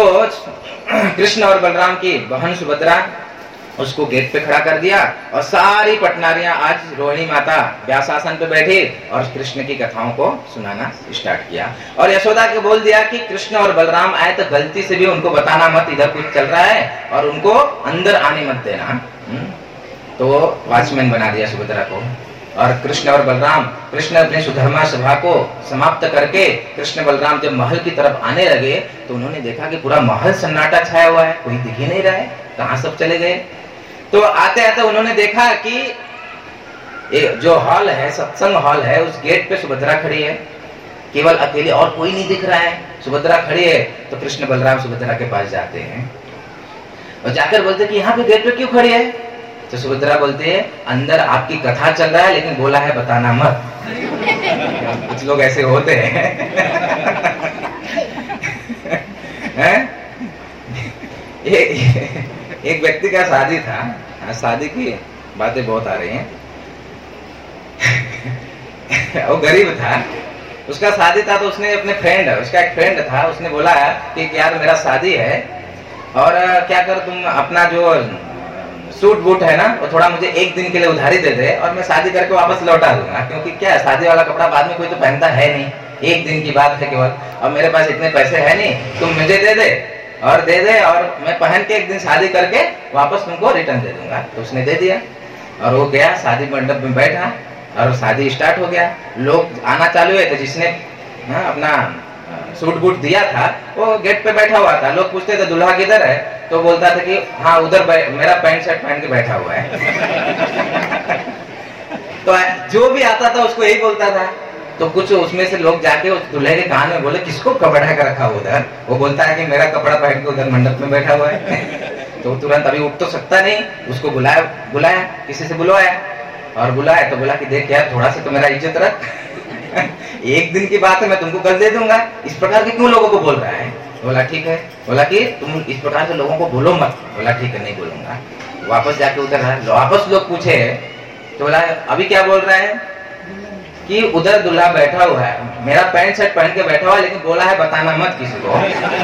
कृष्ण और बलराम की बहन सुभद्रा उसको गेट पे खड़ा कर दिया और सारी पटनारियां आज रोहिणी माता व्यासासन पे बैठी और कृष्ण की कथाओं को सुनाना स्टार्ट किया। और यशोदा को बोल दिया कि कृष्ण और बलराम आए तो गलती से भी उनको बताना मत, इधर कुछ चल रहा है, और उनको अंदर आने मत देना। तो वॉचमैन बना दिया सुभद्रा को। और कृष्ण और बलराम, कृष्ण अपने सुधर्मा सभा को समाप्त करके कृष्ण बलराम जब महल की तरफ आने लगे तो उन्होंने देखा कि पूरा महल सन्नाटा छाया हुआ है, कोई दिख ही नहीं रहा है, कहाँ सब चले गए। तो आते आते उन्होंने देखा कि जो हॉल है, सत्संग हॉल है, उस गेट पे सुभद्रा खड़ी है, केवल अकेले, और कोई नहीं दिख रहा है। सुभद्रा खड़ी है तो कृष्ण बलराम सुभद्रा के पास जाते हैं और जाकर बोलते कि यहाँ पे गेट पे क्यों खड़ी है? तो सुभद्रा बोलते है अंदर आपकी कथा चल रहा है लेकिन बोला है बताना मत। कुछ लोग ऐसे होते हैं। एक व्यक्ति का शादी था, शादी की बातें बहुत आ रही हैं। वो गरीब था, उसका शादी था, तो उसने अपने फ्रेंड, उसका एक फ्रेंड था, उसने बोला कि यार मेरा शादी है और क्या कर तुम अपना जो सूट बूट है ना वो थोड़ा मुझे एक दिन के लिए उधारी दे दे और मैं शादी करके वापस लौटा दूंगा, क्योंकि क्या है शादी वाला कपड़ा बाद में कोई तो पहनता है नहीं, एक दिन की बात है केवल, और मेरे पास इतने पैसे है नहीं, तुम मुझे दे दे और मैं पहन के एक दिन शादी करके वापस तुमको रिटर्न दे दूंगा। तो उसने दे दिया और वो गया शादी मंडप में बैठा और शादी स्टार्ट हो गया। लोग आना चालू हुए, तो जिसने अपना सूट बूट दिया था वो गेट पे बैठा हुआ था। लोग पूछते थे दूल्हा किधर है, तो बोलता था कि हाँ उधर मेरा पैंट शर्ट पहन के बैठा हुआ है। तो जो भी आता था उसको यही बोलता था। तो कुछ उसमें से लोग जाके उस दूल्हे के कान में बोले किसको कपड़ा का रखा उधर? वो बोलता है कि मेरा कपड़ा पहन के उधर मंडप में बैठा हुआ है। तो तुरंत अभी उठ तो सकता नहीं, उसको बुलाया किसी से बुलवाया और बुलाया तो बोला कि देख यार थोड़ा सा तो मेरा इज्जत रख। एक दिन की बात है, मैं तुमको कल दे दूंगा, इस प्रकार के क्यों लोगों को बोल रहा है? बोला ठीक है। बोला कि तुम इस प्रकार से लोगों को बोलो मत। बोला ठीक है नहीं बोलूंगा। वापस जाके उधर वापस लोग पूछे तो बोला अभी क्या बोल रहा है कि उधर दूल्हा बैठा हुआ है, मेरा पैंट शर्ट पहन के बैठा हुआ है, लेकिन बोला है बताना मत किसी को।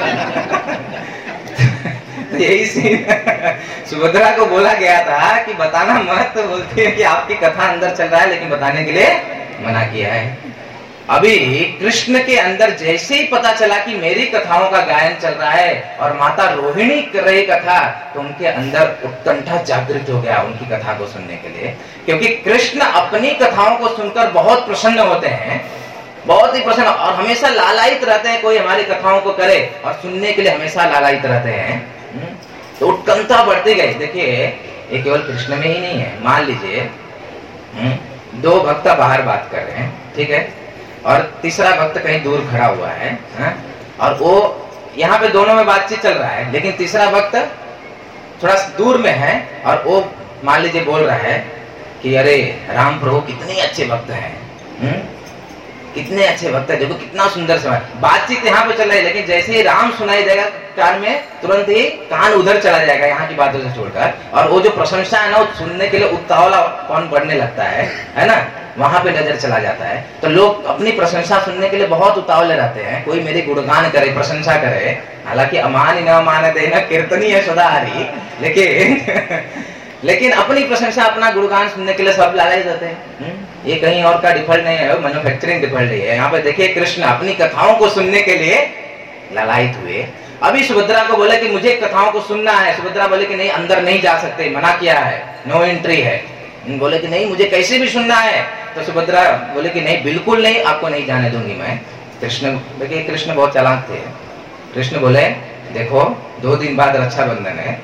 तो यही सीन सुभद्रा को बोला गया था कि बताना मत, तो बोलते हैं कि आपकी कथा अंदर चल रहा है लेकिन बताने के लिए मना किया है। अभी कृष्ण के अंदर जैसे ही पता चला कि मेरी कथाओं का गायन चल रहा है और माता रोहिणी कर रही कथा, तो उनके अंदर उत्कंठा जागृत हो गया उनकी कथा को सुनने के लिए, क्योंकि कृष्ण अपनी कथाओं को सुनकर बहुत प्रसन्न होते हैं, बहुत ही प्रसन्न, और हमेशा लालायित रहते हैं कोई हमारी कथाओं को करे और सुनने के लिए हमेशा लालायित रहते हैं। तो उत्कंठा बढ़ती गई। देखिए ये केवल कृष्ण में ही नहीं है। मान लीजिए दो भक्त बाहर बात कर रहे हैं, ठीक है, और तीसरा भक्त कहीं दूर खड़ा हुआ है, और वो यहाँ पे दोनों में बातचीत चल रहा है, लेकिन तीसरा भक्त थोड़ा दूर में है और वो मान लीजिए बोल रहा है कि अरे राम प्रभु कितने अच्छे भक्त हैं, कितने अच्छे भक्त है, देखो कितना सुंदर समय। बातचीत यहाँ पे चल रही है, लेकिन जैसे ही राम सुनाई देगा कान में, तुरंत ही कान उधर चला जाएगा यहाँ की बातों से छोड़कर, और वो जो प्रशंसा है ना वो सुनने के लिए उतावला कौन बढ़ने लगता है ना, वहां पे नजर चला जाता है। तो लोग अपनी प्रशंसा सुनने के लिए बहुत उतावले रहते हैं, कोई मेरी गुणगान करे, प्रशंसा करे, हालांकि अमान न मान देना कीर्तनी है सदा हरी, लेकिन अपनी प्रशंसा अपना गुणगान सुनने के लिए सब लालायित रहते हैं। ये कहीं और का डिफॉल्ट नहीं है, मैन्युफैक्चरिंग डिफॉल्ट है। यहाँ पे देखिए कृष्ण अपनी कथाओं को सुनने के लिए लालायित हुए। अभी सुभद्रा को बोले कि मुझे कथाओं को सुनना है, सुभद्रा बोले कि नहीं अंदर नहीं जा सकते, मना किया है, नो एंट्री है। बोले कि नहीं मुझे कैसे भी सुनना है, तो सुभद्रा बोले कि नहीं बिल्कुल नहीं, आपको नहीं जाने दूंगी मैं। कृष्ण देखिए कृष्ण बहुत चालाक थे। कृष्ण बोले देखो 2 दिन बाद रक्षाबंधन है,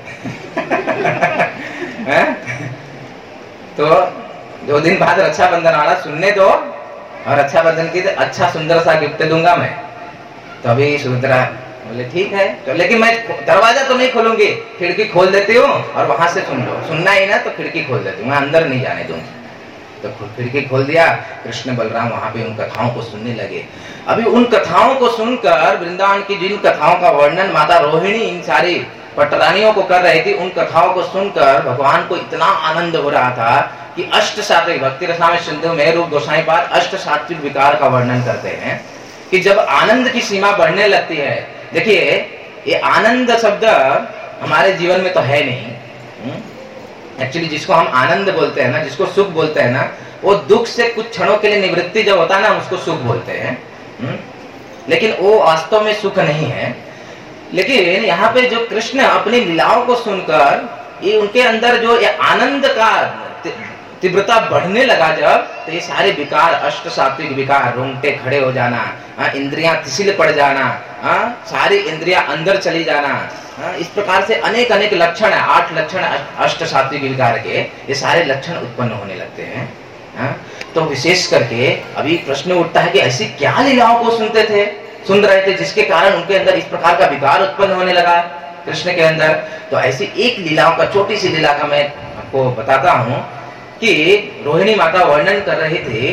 तो 2 दिन बाद रक्षाबंधन वाला सुनने दो, और रक्षाबंधन की अच्छा सुंदर सा गिफ्ट दूंगा मैं। तो अभी सुभद्रा बोले ठीक है, तो लेकिन मैं दरवाजा तो नहीं खोलूंगी, खिड़की खोल देती हूँ और वहां से सुन लो, सुनना ही ना तो खिड़की खोल देती हूँ, मैं अंदर नहीं जाने दूंगी। तो खिड़की खोल दिया, कृष्ण बलराम वहां पे उन कथाओं को सुनने लगे। अभी उन कथाओं को सुनकर, वृंदावन की जिन कथाओं का वर्णन माता रोहिणी इन सारी पटरानियों को कर रही थी, उन कथाओं को सुनकर भगवान को इतना आनंद हो रहा था कि अष्ट सात्विक, भक्ति रसामृत सिंधु में रूप गोसाई पाद अष्ट सात्विक विकार का वर्णन करते हैं कि जब आनंद की सीमा बढ़ने लगती है। देखिए ये आनंद शब्द हमारे जीवन में तो है नहीं। एक्चुअली जिसको हम आनंद बोलते हैं ना, जिसको सुख बोलते हैं ना, वो दुख से कुछ क्षणों के लिए निवृत्ति जब होता है ना, उसको सुख बोलते हैं। लेकिन वो वास्तव में सुख नहीं है। लेकिन यहाँ पे जो कृष्ण अपनी लीलाओं को सुनकर ये उनके अंदर जो ये आनंद का तीव्रता बढ़ने लगा जब, तो ये सारे विकार, अष्ट सात्विक विकार, रोंगटे खड़े हो जाना, इंद्रियां तिसिल पड़ जाना, सारी इंद्रियां अंदर चली जाना, इस प्रकार से अनेक अनेक लक्षण है, 8 लक्षण अष्ट सात्विक विकार के, ये सारे लक्षण उत्पन्न होने लगते हैं। तो विशेष करके अभी प्रश्न उठता है कि ऐसी क्या लीलाओं को सुन रहे थे जिसके कारण उनके अंदर इस प्रकार का विकार उत्पन्न होने लगा कृष्ण के अंदर। तो ऐसी एक लीलाओं का, छोटी सी लीला का मैं आपको बताता हूं कि रोहिणी माता वर्णन कर रहे थे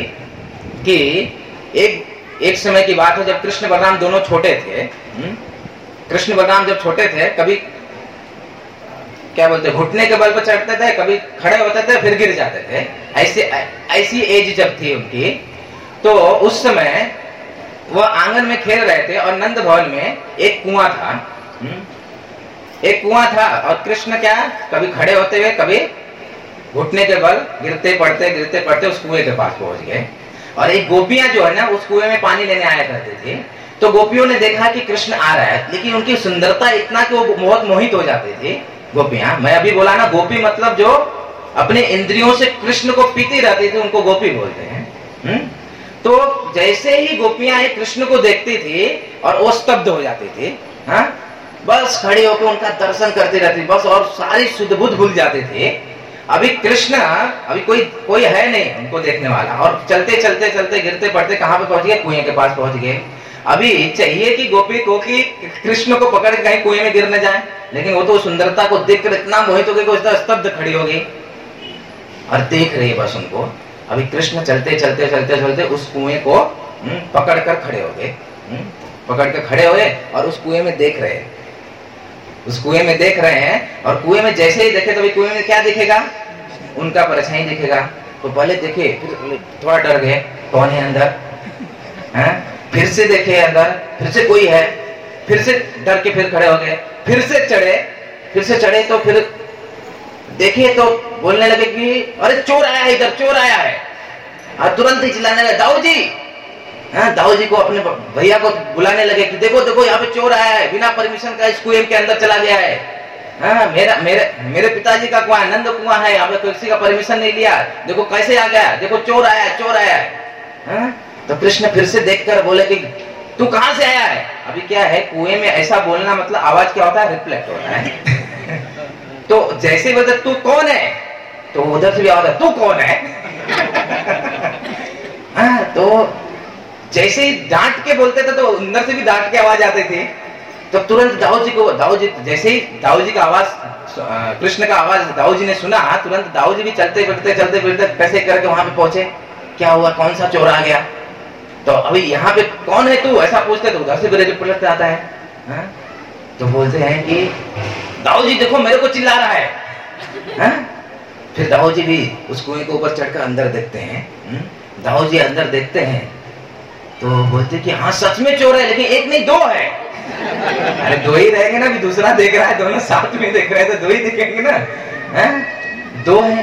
कि एक समय की बात है जब कृष्ण बलराम दोनों छोटे थे। कृष्ण बलराम जब छोटे थे, कभी क्या बोलते, घुटने के बल पर चढ़ते थे, कभी खड़े होते थे, फिर गिर जाते थे। ऐसी एज जब थी उनकी, तो उस समय वह आंगन में खेल रहे थे और नंद भवन में एक कुआं था। एक कुआं था और कृष्ण क्या, कभी खड़े होते हुए, कभी घुटने के बल गिरते पड़ते उस कुएं के पास पहुंच गए। और एक गोपियां जो है ना, उस कुएं में पानी लेने आया करती थी। तो गोपियों ने देखा कि कृष्ण आ रहा है, लेकिन उनकी सुंदरता इतना कि वो बहुत मोहित हो जाती थी गोपियां। मैं अभी बोला ना, गोपी मतलब जो अपने इंद्रियों से कृष्ण को पीती रहती थी, उनको गोपी बोलते हैं। तो जैसे ही गोपियां कृष्ण को देखती थी और वो स्तब्ध हो जाती थी, बस खड़ी होकर उनका दर्शन करती रहती, बस, और सारी सुध बुध भूल जाते थे। अभी कृष्ण, अभी कोई है नहीं उनको देखने वाला, और चलते गिरते पड़ते कहां पे पहुंच गए, कुएं के पास पहुंच गए। अभी चाहिए कि गोपी को कि कृष्ण को पकड़ के कहीं कुएं में गिर न जाए, लेकिन वो तो सुंदरता को देखकर इतना मोहित हो गई कि स्तब्ध खड़ी हो गई और देख रही है बस उनको। अभी कृष्ण चलते उस कुएं को पकड़ कर खड़े हो गए, और उस कुएं में देख रहे हैं, और कुएं में जैसे ही देखे, तो कुएं में क्या दिखेगा, उनका परछाई दिखेगा। तो पहले देखे, फिर थोड़ा डर गए, कौन है अंदर, फिर से देखे अंदर, फिर से कोई है, फिर से डर के फिर खड़े हो गए, फिर से चढ़े, तो फिर देखे तो बोलने लगे कि अरे चोर आया है इधर, चोर आया है। और तुरंत ही चिल्लाने लगे, दाऊ जी। दाऊ जी को, अपने भैया को बुलाने लगे कि देखो यहाँ पे चोर आया है, बिना परमिशन का इस कुएं के अंदर चला गया है। मेरे पिताजी का कुआं, नंद कुआं है, यहाँ पे किसी का परमिशन नहीं लिया, देखो कैसे आ गया, देखो चोर आया है। तो कृष्ण फिर से देखकर बोले कि तू कहां से आया है। अभी क्या है, कुएं में ऐसा बोलना मतलब आवाज क्या होता है, रिफ्लेक्ट होता है। तो जैसे बोलते तू कौन है, तो उधर से भी आवाज, तू कौन है। तो जैसे ही डांट के बोलते थे, तो अंदर से भी डांट के आवाज आती थी। तो तुरंत दाऊ जी जैसे ही दाऊ जी का आवाज, कृष्ण का आवाज दाऊ जी ने सुना, तुरंत दाऊ जी भी चलते फिरते कैसे करके वहां पे पहुंचे। क्या हुआ, कौन सा चोर आ गया। तो अभी यहाँ पे कौन है तू, ऐसा पूछते, तो उधर से भी रिफ्लेक्ट आता है। तो बोलते हैं कि दाऊ जी देखो मेरे को चिल्ला रहा है। फिर दाऊ जी भी उस कुएं के ऊपर चढ़कर अंदर देखते हैं। दाऊ जी अंदर देखते हैं तो बोलते कि हाँ सच में चोर है, लेकिन एक नहीं 2 है। अरे 2 ही रहेंगे ना, अभी दूसरा देख रहा है, दोनों साथ में देख रहे हैं, तो 2 ही दिखेंगे ना। 2 है।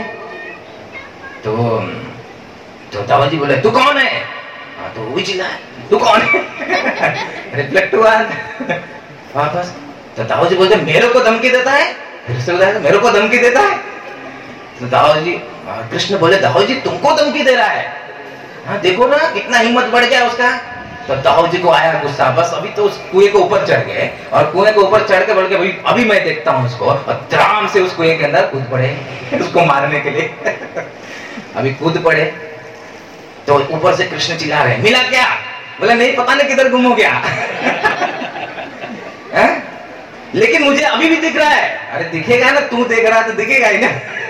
तो दाऊ जी बोले तू कौन है। तो वो चिल्ला, तू कौन है। रिफ्लेक्ट हुआ वापस। तो दाऊ जी बोलते मेरे को धमकी देता है, फिर से बोला मेरे को धमकी देता है। तो दाऊ जी, कृष्ण बोले दाऊ जी तुमको धमकी दे रहा है, देखो ना कितना हिम्मत बढ़ गया उसका। तो दाऊ जी को आया गुस्सा, बस अभी तो उस कुएं के ऊपर चढ़ गए, और कुएं के ऊपर चढ़ के बोल के अभी मैं देखता हूँ उसको, और धड़ाम से उस कुएं के अंदर कूद पड़े उसको मारने के लिए। अभी कूद पड़े तो ऊपर से कृष्ण चिल्ला रहे, मिला क्या। बोले नहीं, पता नहीं किधर गुम हो गया। लेकिन मुझे अभी भी दिख रहा है। अरे दिखेगा ना, तू देख रहा तो दिखेगा ही ना।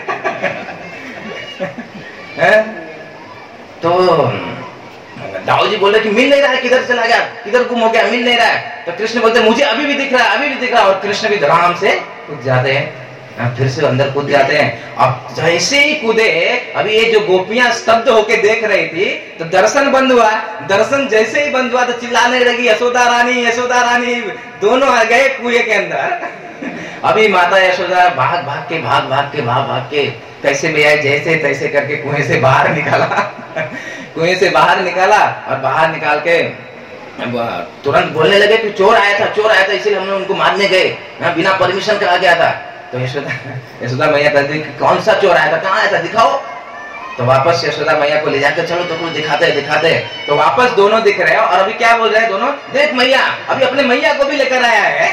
तो दाऊ जी बोले कि मिल नहीं रहा है, किधर चला गया, किधर गुम हो गया, मिल नहीं रहा है। तो कृष्ण बोलते मुझे अभी भी दिख रहा है, अभी भी दिख रहा है। और कृष्ण भी धड़ाम से कूद जाते हैं, फिर से अंदर कूद जाते हैं। अब जैसे ही कूदे, अभी ये जो गोपियां स्तब्ध होके देख रही थी, तो दर्शन बंद हुआ। दर्शन जैसे ही बंद हुआ तो चिल्लाने लगी यशोदा रानी। दोनों आ गए कुएं के अंदर। अभी माता यशोदा भाग के कैसे भी आए, जैसे तैसे करके कुएं से बाहर निकाला। और बाहर निकाल के तुरंत बोलने लगे कि चोर आया था, इसीलिए हमने उनको मारने गए, बिना परमिशन का आ गया था। तो यशोदा मैया कहती कौन सा चोर आया था, कहाँ आया था, दिखाओ। तो वापस यशोदा मैया को ले जाकर चलो तो कुछ दिखाते दिखाते, तो वापस दोनों दिख रहे हैं। और अभी क्या बोल रहे हैं दोनों, देख मैया, अभी अपने मैया को भी लेकर आया है।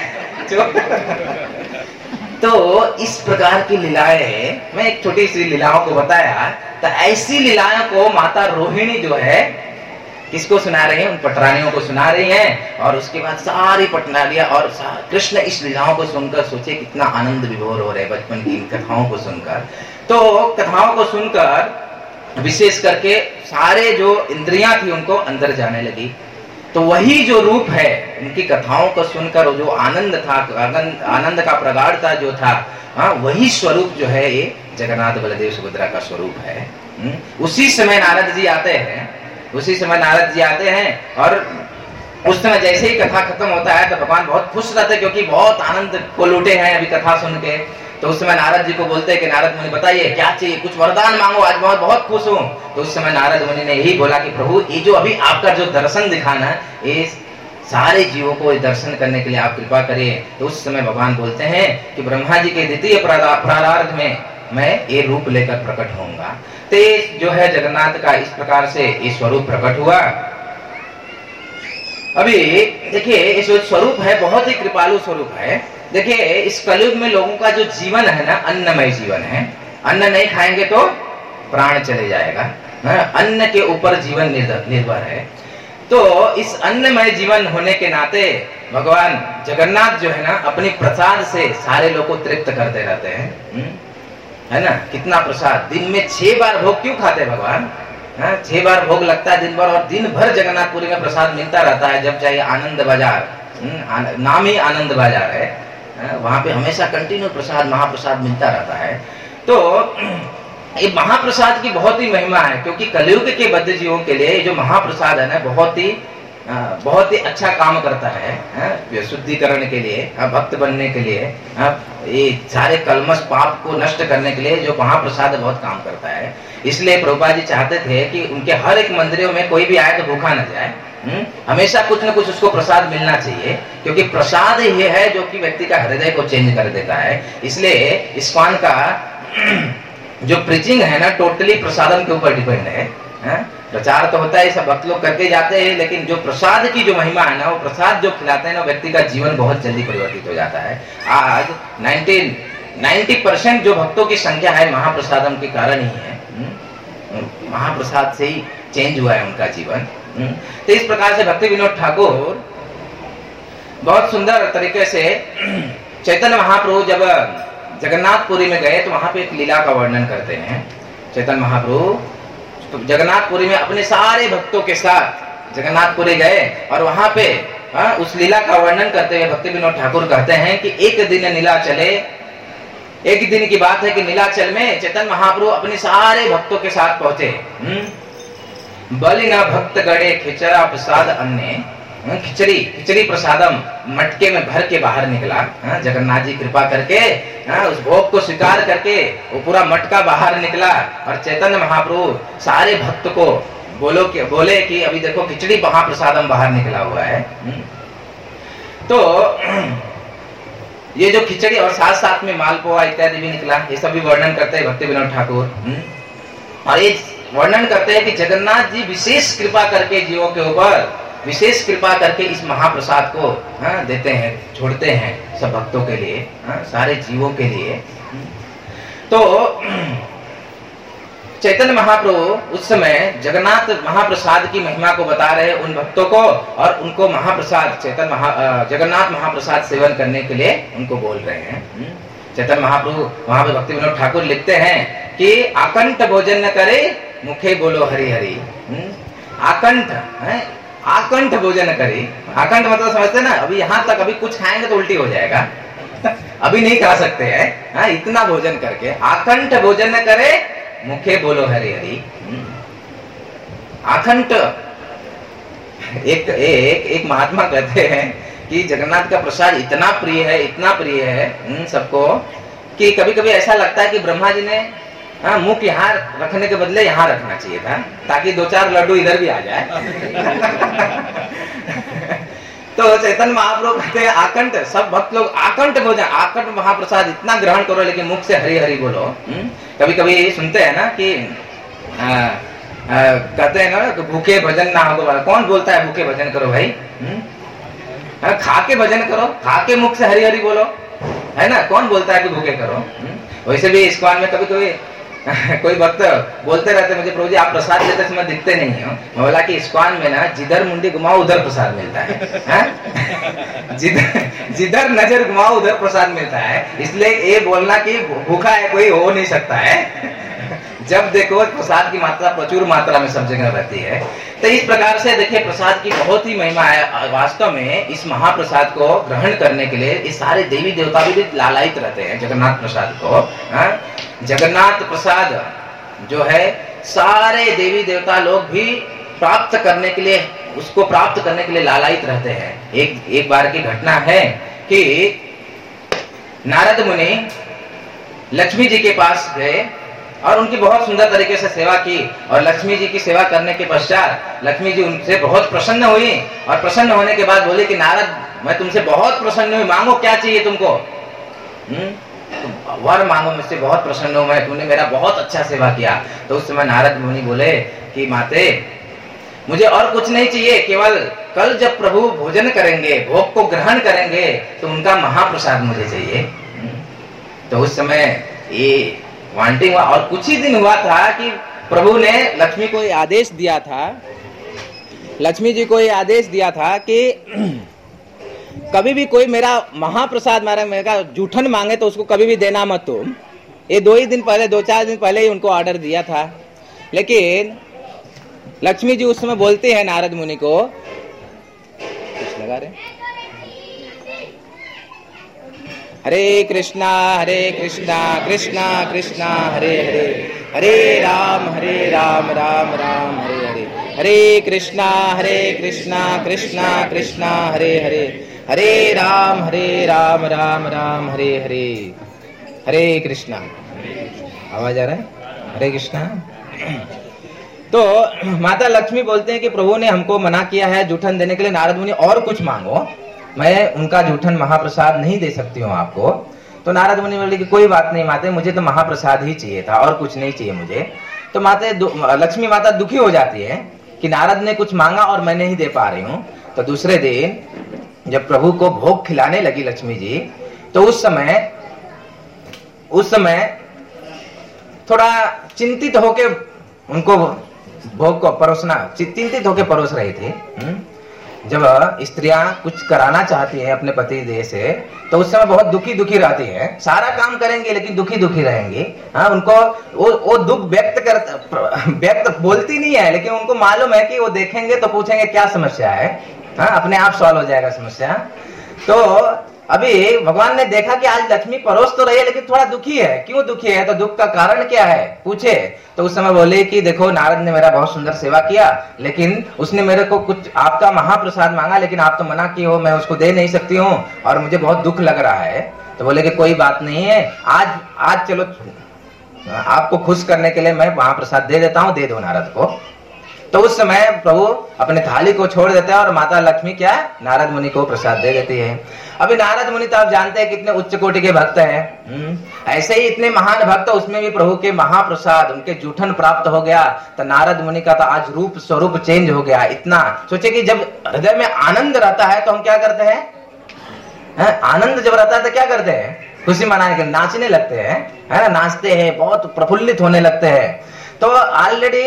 तो इस प्रकार की लीलाएं, मैं एक छोटी सी लीलाओं को बताया, तो ऐसी लीलाओं को माता रोहिणी जो है किसको सुना रही हैं, उन पटरानियों को सुना रही हैं। और उसके बाद सारी पटरानियां और कृष्ण इस लीलाओं को सुनकर सोचे कितना आनंद विभोर हो रहे बचपन की इन कथाओं को सुनकर। तो कथाओं को सुनकर विशेष करके सारे जो इंद्रियां थी उनको अंदर जाने लगी। तो वही जो रूप है उनकी कथाओं को सुनकर जो आनंद था, आनंद का प्रगाढ़ता जो था, वही स्वरूप जो है ये जगन्नाथ बलदेव सुभद्रा का स्वरूप है। उसी समय नारद जी आते हैं, उसी समय नारद जी आते हैं। और उस समय जैसे ही कथा खत्म होता है तो भगवान बहुत खुश रहते हैं, क्योंकि बहुत आनंद को लूटे हैं अभी कथा सुन के। तो उस समय नारद जी को बोलते हैं कि नारद मुनि बताइए क्या चाहिए, कुछ वरदान मांगो, आज बहुत खुश हूँ। तो उस समय नारद मुनि ने यही बोला कि प्रभु ये जो अभी आपका जो दर्शन दिखाना, ये सारे जीवों को दर्शन करने के लिए आप कृपा करिए। तो उस समय भगवान बोलते हैं कि ब्रह्मा जी के द्वितीय प्रारार्ध में मैं ये रूप लेकर प्रकट होऊंगा। तो जो है जगन्नाथ का इस प्रकार से ये स्वरूप प्रकट हुआ। अभी देखिए ये जो स्वरूप है बहुत ही कृपालु स्वरूप है। देखिए इस कलयुग में लोगों का जो जीवन है ना, अन्नमय जीवन है। अन्न नहीं खाएंगे तो प्राण चले जाएगा, अन्न के ऊपर जीवन निर्भर है। तो इस अन्नमय जीवन होने के नाते भगवान जगन्नाथ जो है ना अपनी प्रसाद से सारे लोग को तृप्त करते रहते हैं, है ना। कितना प्रसाद, दिन में 6 बार भोग क्यों खाते भगवान, 6 बार भोग लगता है दिन भर। और दिन भर जगन्नाथपुरी में प्रसाद मिलता रहता है। जब चाहिए आनंद बाजार, नाम ही आनंद बाजार है, वहां पे हमेशा कंटिन्यू प्रसाद महाप्रसाद मिलता रहता है। तो ये महाप्रसाद की बहुत ही महिमा है, क्योंकि कलयुग के बद्ध जीवों के लिए जो महाप्रसाद है ना बहुत ही अच्छा काम करता है शुद्धिकरण के लिए, भक्त बनने के लिए, ये सारे कलमश पाप को नष्ट करने के लिए जो महाप्रसाद बहुत काम करता है। इसलिए प्रभुपाद जी चाहते थे कि उनके हर एक मंदिरों में कोई भी आए तो भूखा न जाए, हमेशा कुछ न कुछ उसको प्रसाद मिलना चाहिए, क्योंकि प्रसाद ये है जो कि व्यक्ति का हृदय को चेंज कर देता है। इसलिए इस्कॉन का जो प्रीचिंग है ना टोटली प्रसादम के ऊपर डिपेंड है। प्रचार तो होता है, सब भक्त लोग करके जाते हैं, लेकिन जो प्रसाद की जो महिमा है ना, वो प्रसाद जो खिलाते हैं ना, व्यक्ति का जीवन बहुत जल्दी परिवर्तित हो जाता है। आज 90% जो भक्तों की संख्या है महाप्रसादम के कारण ही है, महाप्रसाद से ही चेंज हुआ है उनका जीवन। तो इस प्रकार से भक्ति विनोद ठाकुर बहुत सुंदर तरीके से चैतन्य महाप्रभु जब जगन्नाथपुरी में गए तो वहां पे एक लीला का वर्णन करते हैं। चैतन्य महाप्रभु तो जगन्नाथपुरी में अपने सारे भक्तों के साथ जगन्नाथपुरी गए और वहां पे उस लीला का वर्णन करते हुए भक्ति विनोद ठाकुर कहते हैं कि एक दिन नीलाचले, एक दिन की बात है कि नीलाचल में चैतन्य महाप्रभु अपने सारे भक्तों के साथ पहुंचे। बलि न भक्त गड़े खिचरा प्रसाद अन्य, खिचड़ी प्रसादम मटके में भर के बाहर निकला। जगन्नाथ जी कृपा करके उस भोग को स्वीकार करके वो पूरा मटका बाहर निकला और चैतन्य महाप्रभु सारे भक्त को बोले कि अभी देखो खिचड़ी महाप्रसादम बाहर निकला हुआ है। तो ये जो खिचड़ी और साथ साथ में मालपुआ इत्यादि भी निकला, ये सब भी वर्णन करते हैं भक्ति विनोद ठाकुर। और ये वर्णन करते हैं कि जगन्नाथ जी विशेष कृपा करके जीवों के ऊपर विशेष कृपा करके इस महाप्रसाद को देते हैं, छोड़ते हैं सब भक्तों के लिए, सारे जीवों के लिए। तो चैतन्य महाप्रभु उस समय जगन्नाथ महाप्रसाद की महिमा को बता रहे उन भक्तों को और उनको महाप्रसाद जगन्नाथ महाप्रसाद सेवन करने के लिए उनको बोल रहे हैं। चैतन्य महाप्रभु वहां पे भक्ति विनोद ठाकुर लिखते हैं कि आकंठ भोजन न करे मुखे बोलो हरि हरि। आकंठ भोजन करे, आकंठ मतलब समझते ना, अभी यहाँ तक अभी कुछ खाएंगे तो उल्टी हो जाएगा अभी नहीं खा सकते हैं, इतना भोजन करके आकंठ भोजन न करे मुखे बोलो हरि हरि। आकंठ एक महात्मा कहते हैं कि जगन्नाथ का प्रसाद इतना प्रिय है, इतना प्रिय है सबको कि कभी कभी ऐसा लगता है कि ब्रह्मा जी ने मुख यहाँ रखने के बदले यहाँ रखना चाहिए था, ताकि 2-4 लड्डू इधर भी आ जाए तो चैतन्य महाप्रभु कहते हैं आकंठ, सब भक्त लोग आकंठ भोजन, आकंठ महाप्रसाद इतना ग्रहण करो लेकिन मुख से हरि हरि बोलो। कभी कभी सुनते हैं ना कि कहते हैं ना कि भूखे भजन ना हो। कौन बोलता है भूखे भजन करो भाई? खा के भजन करो, खा के मुख से हरि हरि बोलो, है ना? कौन बोलता है कि भूखे करो? वैसे भी इस्कॉन में कभी कभी कोई भक्त बोलते रहते मुझे, प्रभु जी आप प्रसाद लेते समय दिखते नहीं हो। मैं बोला कि इस्कॉन में ना जिधर मुंडी घुमाओ उधर प्रसाद मिलता है। जिधर नजर घुमाओ उधर प्रसाद मिलता है। इसलिए ये बोलना कि भूखा है कोई हो नहीं सकता है। जब देखो प्रसाद की मात्रा प्रचुर मात्रा में सब जगह रहती है। तो इस प्रकार से देखिए प्रसाद की बहुत ही महिमा है। वास्तव में इस महाप्रसाद को ग्रहण करने के लिए इस सारे देवी देवता भी लालायित रहते हैं जगन्नाथ प्रसाद को। जगन्नाथ प्रसाद जो है सारे देवी देवता लोग भी प्राप्त करने के लिए, उसको प्राप्त करने के लिए लालायित रहते हैं। एक बार की घटना है कि नारद मुनि लक्ष्मी जी के पास गए और उनकी बहुत सुंदर तरीके से सेवा की। और लक्ष्मी जी की सेवा करने के पश्चात लक्ष्मी जी उनसे बहुत प्रसन्न हुई और प्रसन्न होने के बाद बोले कि नारद मैं तुमसे बहुत प्रसन्न हुई, मांगो क्या चाहिए तुमको? वर मांगो, मुझसे बहुत प्रसन्न हूं मैं, तुमने मेरा बहुत अच्छा सेवा किया। तो उस समय नारद मुनि बोले कि माते मुझे और कुछ नहीं चाहिए, केवल कल जब प्रभु भोजन करेंगे, भोग को ग्रहण करेंगे तो उनका महाप्रसाद मुझे चाहिए। तो उस समय ये वांटिंग हुआ और कुछ ही दिन हुआ था कि प्रभु ने लक्ष्मी को ये आदेश दिया था, लक्ष्मी जी को ये आदेश दिया था कि कभी भी कोई मेरा महाप्रसाद मेरा जूठन मांगे तो उसको कभी भी देना मत तुम। ये 2 4 दिन पहले ही उनको ऑर्डर दिया था। लेकिन लक्ष्मी जी उस समय बोलते हैं नारद मुनि को, कुछ लगा रहे, हरे कृष्णा कृष्णा कृष्णा हरे हरे, हरे राम राम राम हरे हरे, हरे कृष्णा कृष्णा कृष्णा हरे हरे, हरे राम राम राम हरे हरे, हरे कृष्णा। आवाज आ रहा है? हरे कृष्णा। तो माता लक्ष्मी बोलते हैं कि प्रभु ने हमको मना किया है जूठन देने के लिए, नारद मुनि और कुछ मांगो, मैं उनका जूठन महाप्रसाद नहीं दे सकती हूँ आपको। तो नारद मुनि बोले कि कोई बात नहीं माते, मुझे तो महाप्रसाद ही चाहिए था और कुछ नहीं चाहिए मुझे। तो लक्ष्मी माता दुखी हो जाती है कि नारद ने कुछ मांगा और मैं नहीं दे पा रही हूँ। तो दूसरे दिन जब प्रभु को भोग खिलाने लगी लक्ष्मी जी, तो उस समय थोड़ा चिंतित होके उनको भोग को परोसना, चिंतित होके परोस रही थी। जब स्त्रियां कुछ कराना चाहती हैं अपने पति देह से तो उस समय बहुत दुखी रहती हैं। सारा काम करेंगे लेकिन दुखी रहेंगी। उनको वो दुख व्यक्त बोलती नहीं है, लेकिन उनको मालूम है कि वो देखेंगे तो पूछेंगे क्या समस्या है, अपने आप सॉल्व हो जाएगा समस्या। तो अभी भगवान ने देखा कि आज लक्ष्मी परोस तो रही है लेकिन थोड़ा दुखी है। क्यों दुखी है? तो दुख का कारण क्या है पूछे। तो उस समय बोले कि देखो नारद ने मेरा बहुत सुंदर सेवा किया, लेकिन उसने मेरे को कुछ आपका महाप्रसाद मांगा, लेकिन आप तो मना किए हो, मैं उसको दे नहीं सकती हूँ और मुझे बहुत दुख लग रहा है। तो बोले कि कोई बात नहीं है, आज चलो आपको खुश करने के लिए मैं महाप्रसाद दे देता हूँ, दे दो नारद को। तो उस समय प्रभु अपने थाली को छोड़ देते हैं और माता लक्ष्मी क्या है, नारद मुनि को प्रसाद दे देती है। अभी नारद मुनि तो आप जानते हैं कितने उच्च कोटि के भक्त हैं। ऐसे ही इतने महान भक्त, उसमें भी प्रभु के महाप्रसाद उनके जूठन प्राप्त हो गया। तो नारद मुनि का तो आज रूप स्वरूप चेंज हो गया। इतना सोचे कि जब हृदय में आनंद रहता है तो हम क्या करते हैं? आनंद जब रहता है तो क्या करते हैं? खुशी मनाने के नाचने लगते हैं, है ना, नाचते हैं, बहुत प्रफुल्लित होने लगते हैं। तो ऑलरेडी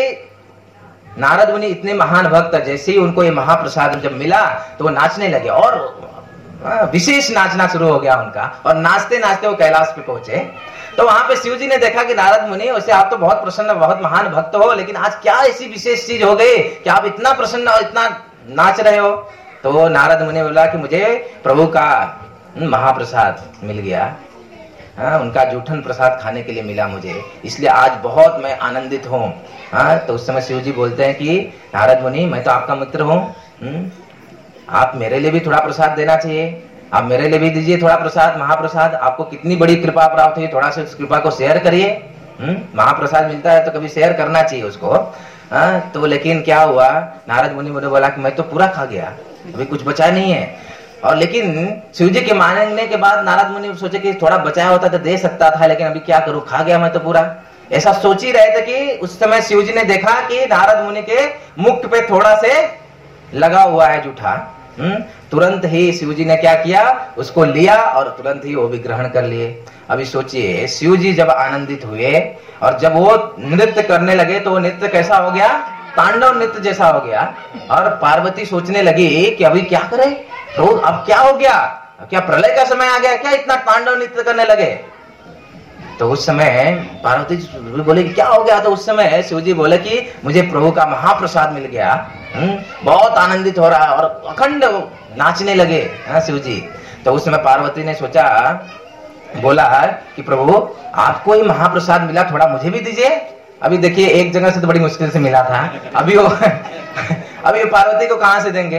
नारद मुनि इतने महान भक्त, जैसे ही उनको ये महाप्रसाद जब मिला तो वो नाचने लगे और विशेष नाचना शुरू हो गया उनका। और नाचते नाचते वो कैलाश पे पहुंचे। तो वहां पे शिव जी ने देखा कि नारद मुनि, वैसे आप तो बहुत प्रसन्न, बहुत महान भक्त हो, लेकिन आज क्या ऐसी विशेष चीज हो गई कि आप इतना प्रसन्न और इतना नाच रहे हो? तो नारद मुनि बोला कि मुझे प्रभु का महाप्रसाद मिल गया, उनका जूठन प्रसाद खाने के लिए मिला मुझे, इसलिए आज बहुत मैं आनंदित हूँ। तो उस समय शिव जी बोलते हैं कि नारद मुनि मैं तो आपका मित्र हूँ, आप मेरे लिए भी थोड़ा प्रसाद देना चाहिए, आप मेरे लिए भी दीजिए थोड़ा प्रसाद, महाप्रसाद। आपको कितनी बड़ी कृपा प्राप्त हुई, थोड़ा सा उस कृपा को शेयर करिए। महाप्रसाद मिलता है तो कभी शेयर करना चाहिए उसको। तो लेकिन क्या हुआ, नारद मुनि ने बोला कि मैं तो पूरा खा गया, अभी कुछ बचा नहीं है। और लेकिन शिव जी के मांगने के बाद नारद मुनि सोचे कि थोड़ा बचाया होता तो दे सकता था, लेकिन अभी क्या करूं, खा गया मैं तो पूरा। ऐसा सोच ही रहे थे कि उस समय शिव जी ने देखा कि नारद मुनि के मुख पे थोड़ा से लगा हुआ है जूठा। तुरंत ही शिव जी ने क्या किया, उसको लिया और तुरंत ही वो भी ग्रहण कर लिए। अभी सोचिए, शिव जी जब आनंदित हुए और जब वो नृत्य करने लगे तो वो नृत्य कैसा हो गया, तांडव नृत्य जैसा हो गया। और पार्वती सोचने लगी कि अभी क्या करे, तो अब क्या हो गया, क्या प्रलय का समय आ गया क्या, इतना तांडव नृत्य करने लगे। तो उस समय पार्वती जी बोले कि क्या हो गया, तो उस समय शिव जी बोले कि मुझे प्रभु का महाप्रसाद मिल गया, बहुत आनंदित हो रहा है, और अखंड नाचने लगे शिव जी। तो उस समय पार्वती ने सोचा, बोला कि प्रभु आपको ही महाप्रसाद मिला, थोड़ा मुझे भी दीजिए। अभी देखिए, एक जगह से तो बड़ी मुश्किल से मिला था, अभी वो अभी वो पार्वती को कहां से देंगे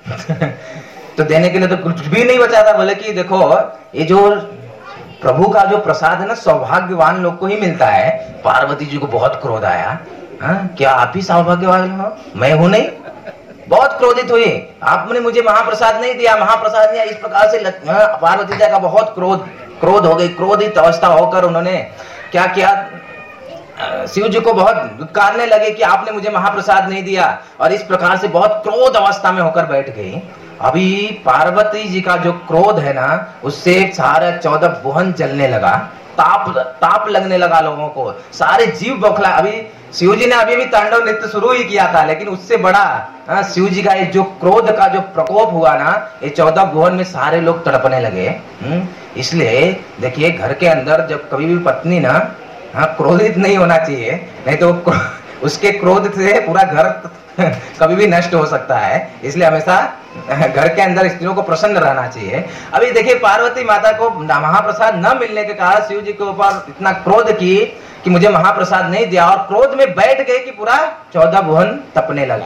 तो देने के लिए तो कुछ भी नहीं बचा था। बोले कि देखो, ये जो प्रभु का जो प्रसाद है ना, सौभाग्यवान लोग को ही मिलता है। पार्वती जी को बहुत क्रोध आया, क्या आप ही सौभाग्यवान हो, मैं हूं नहीं। बहुत क्रोधित हुई, आपने मुझे महाप्रसाद नहीं दिया, महाप्रसाद दिया, इस प्रकार से पार्वती जी का बहुत क्रोध हो गई। क्रोधित अवस्था होकर उन्होंने क्या किया, शिव जी को बहुत दुत्कारने लगे कि आपने मुझे महाप्रसाद नहीं दिया, और इस प्रकार से बहुत क्रोध अवस्था में होकर बैठ गई। अभी पार्वती जी का जो क्रोध है ना, उससे सारा 14 भुवन जलने लगा, ताप लगने लगा लोगों को, सारे जीव बौखला। अभी शिव जी ने अभी भी तांडव नृत्य शुरू ही किया था, लेकिन उससे बड़ा शिव जी का ये जो क्रोध का जो प्रकोप हुआ ना, ये 14 भुवन में सारे लोग तड़पने लगे। इसलिए देखिए, घर के अंदर जब कभी भी पत्नी ना क्रोधित नहीं होना चाहिए, नहीं तो उसके क्रोध से पूरा घर कभी भी नष्ट हो सकता है। इसलिए हमेशा घर के अंदर स्त्रियों को प्रसन्न रहना चाहिए। अभी देखिए, पार्वती माता को महाप्रसाद न मिलने के कारण शिव जी के ऊपर इतना क्रोध की कि मुझे महाप्रसाद नहीं दिया, और क्रोध में बैठ गए कि पूरा 14 भुवन तपने लगा।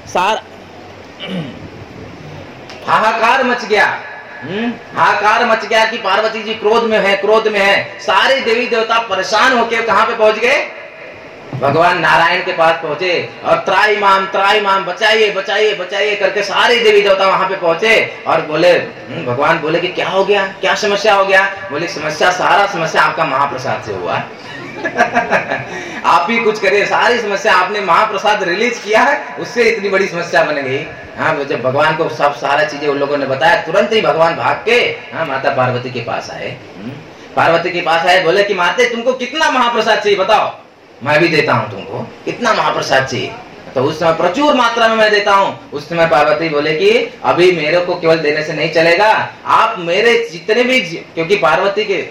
हाहाकार मच गया, हाहाकार मच गया कि पार्वती जी क्रोध में है, क्रोध में है। सारे देवी देवता परेशान होकर कहां पे पहुंच गए, भगवान नारायण के पास पहुंचे, और त्राई माम बचाइए बचाइए बचाइए करके सारे देवी देवता वहां पे पहुंचे और बोले, भगवान बोले कि क्या हो गया, क्या समस्या हो गया। बोले, समस्या, सारा समस्या आपका महाप्रसाद से हुआ आप ही कुछ करिए, सारी समस्या आपने महाप्रसाद रिलीज किया है, उससे इतनी बड़ी समस्या बन गई। जब भगवान को सब सारा चीजें उन लोगों ने बताया, तुरंत ही भगवान भाग के माता पार्वती के पास आए। पार्वती के पास आए, बोले कि माते तुमको कितना महाप्रसाद चाहिए बताओ, मैं भी देता हूं तुमको, कितना महाप्रसाद चाहिए। तो उस समय प्रचुर मात्रा में मैं देता हूं। उस समय पार्वती बोले कि अभी मेरे को केवल देने से नहीं चलेगा, आप मेरे जितने भी, क्योंकि पार्वती के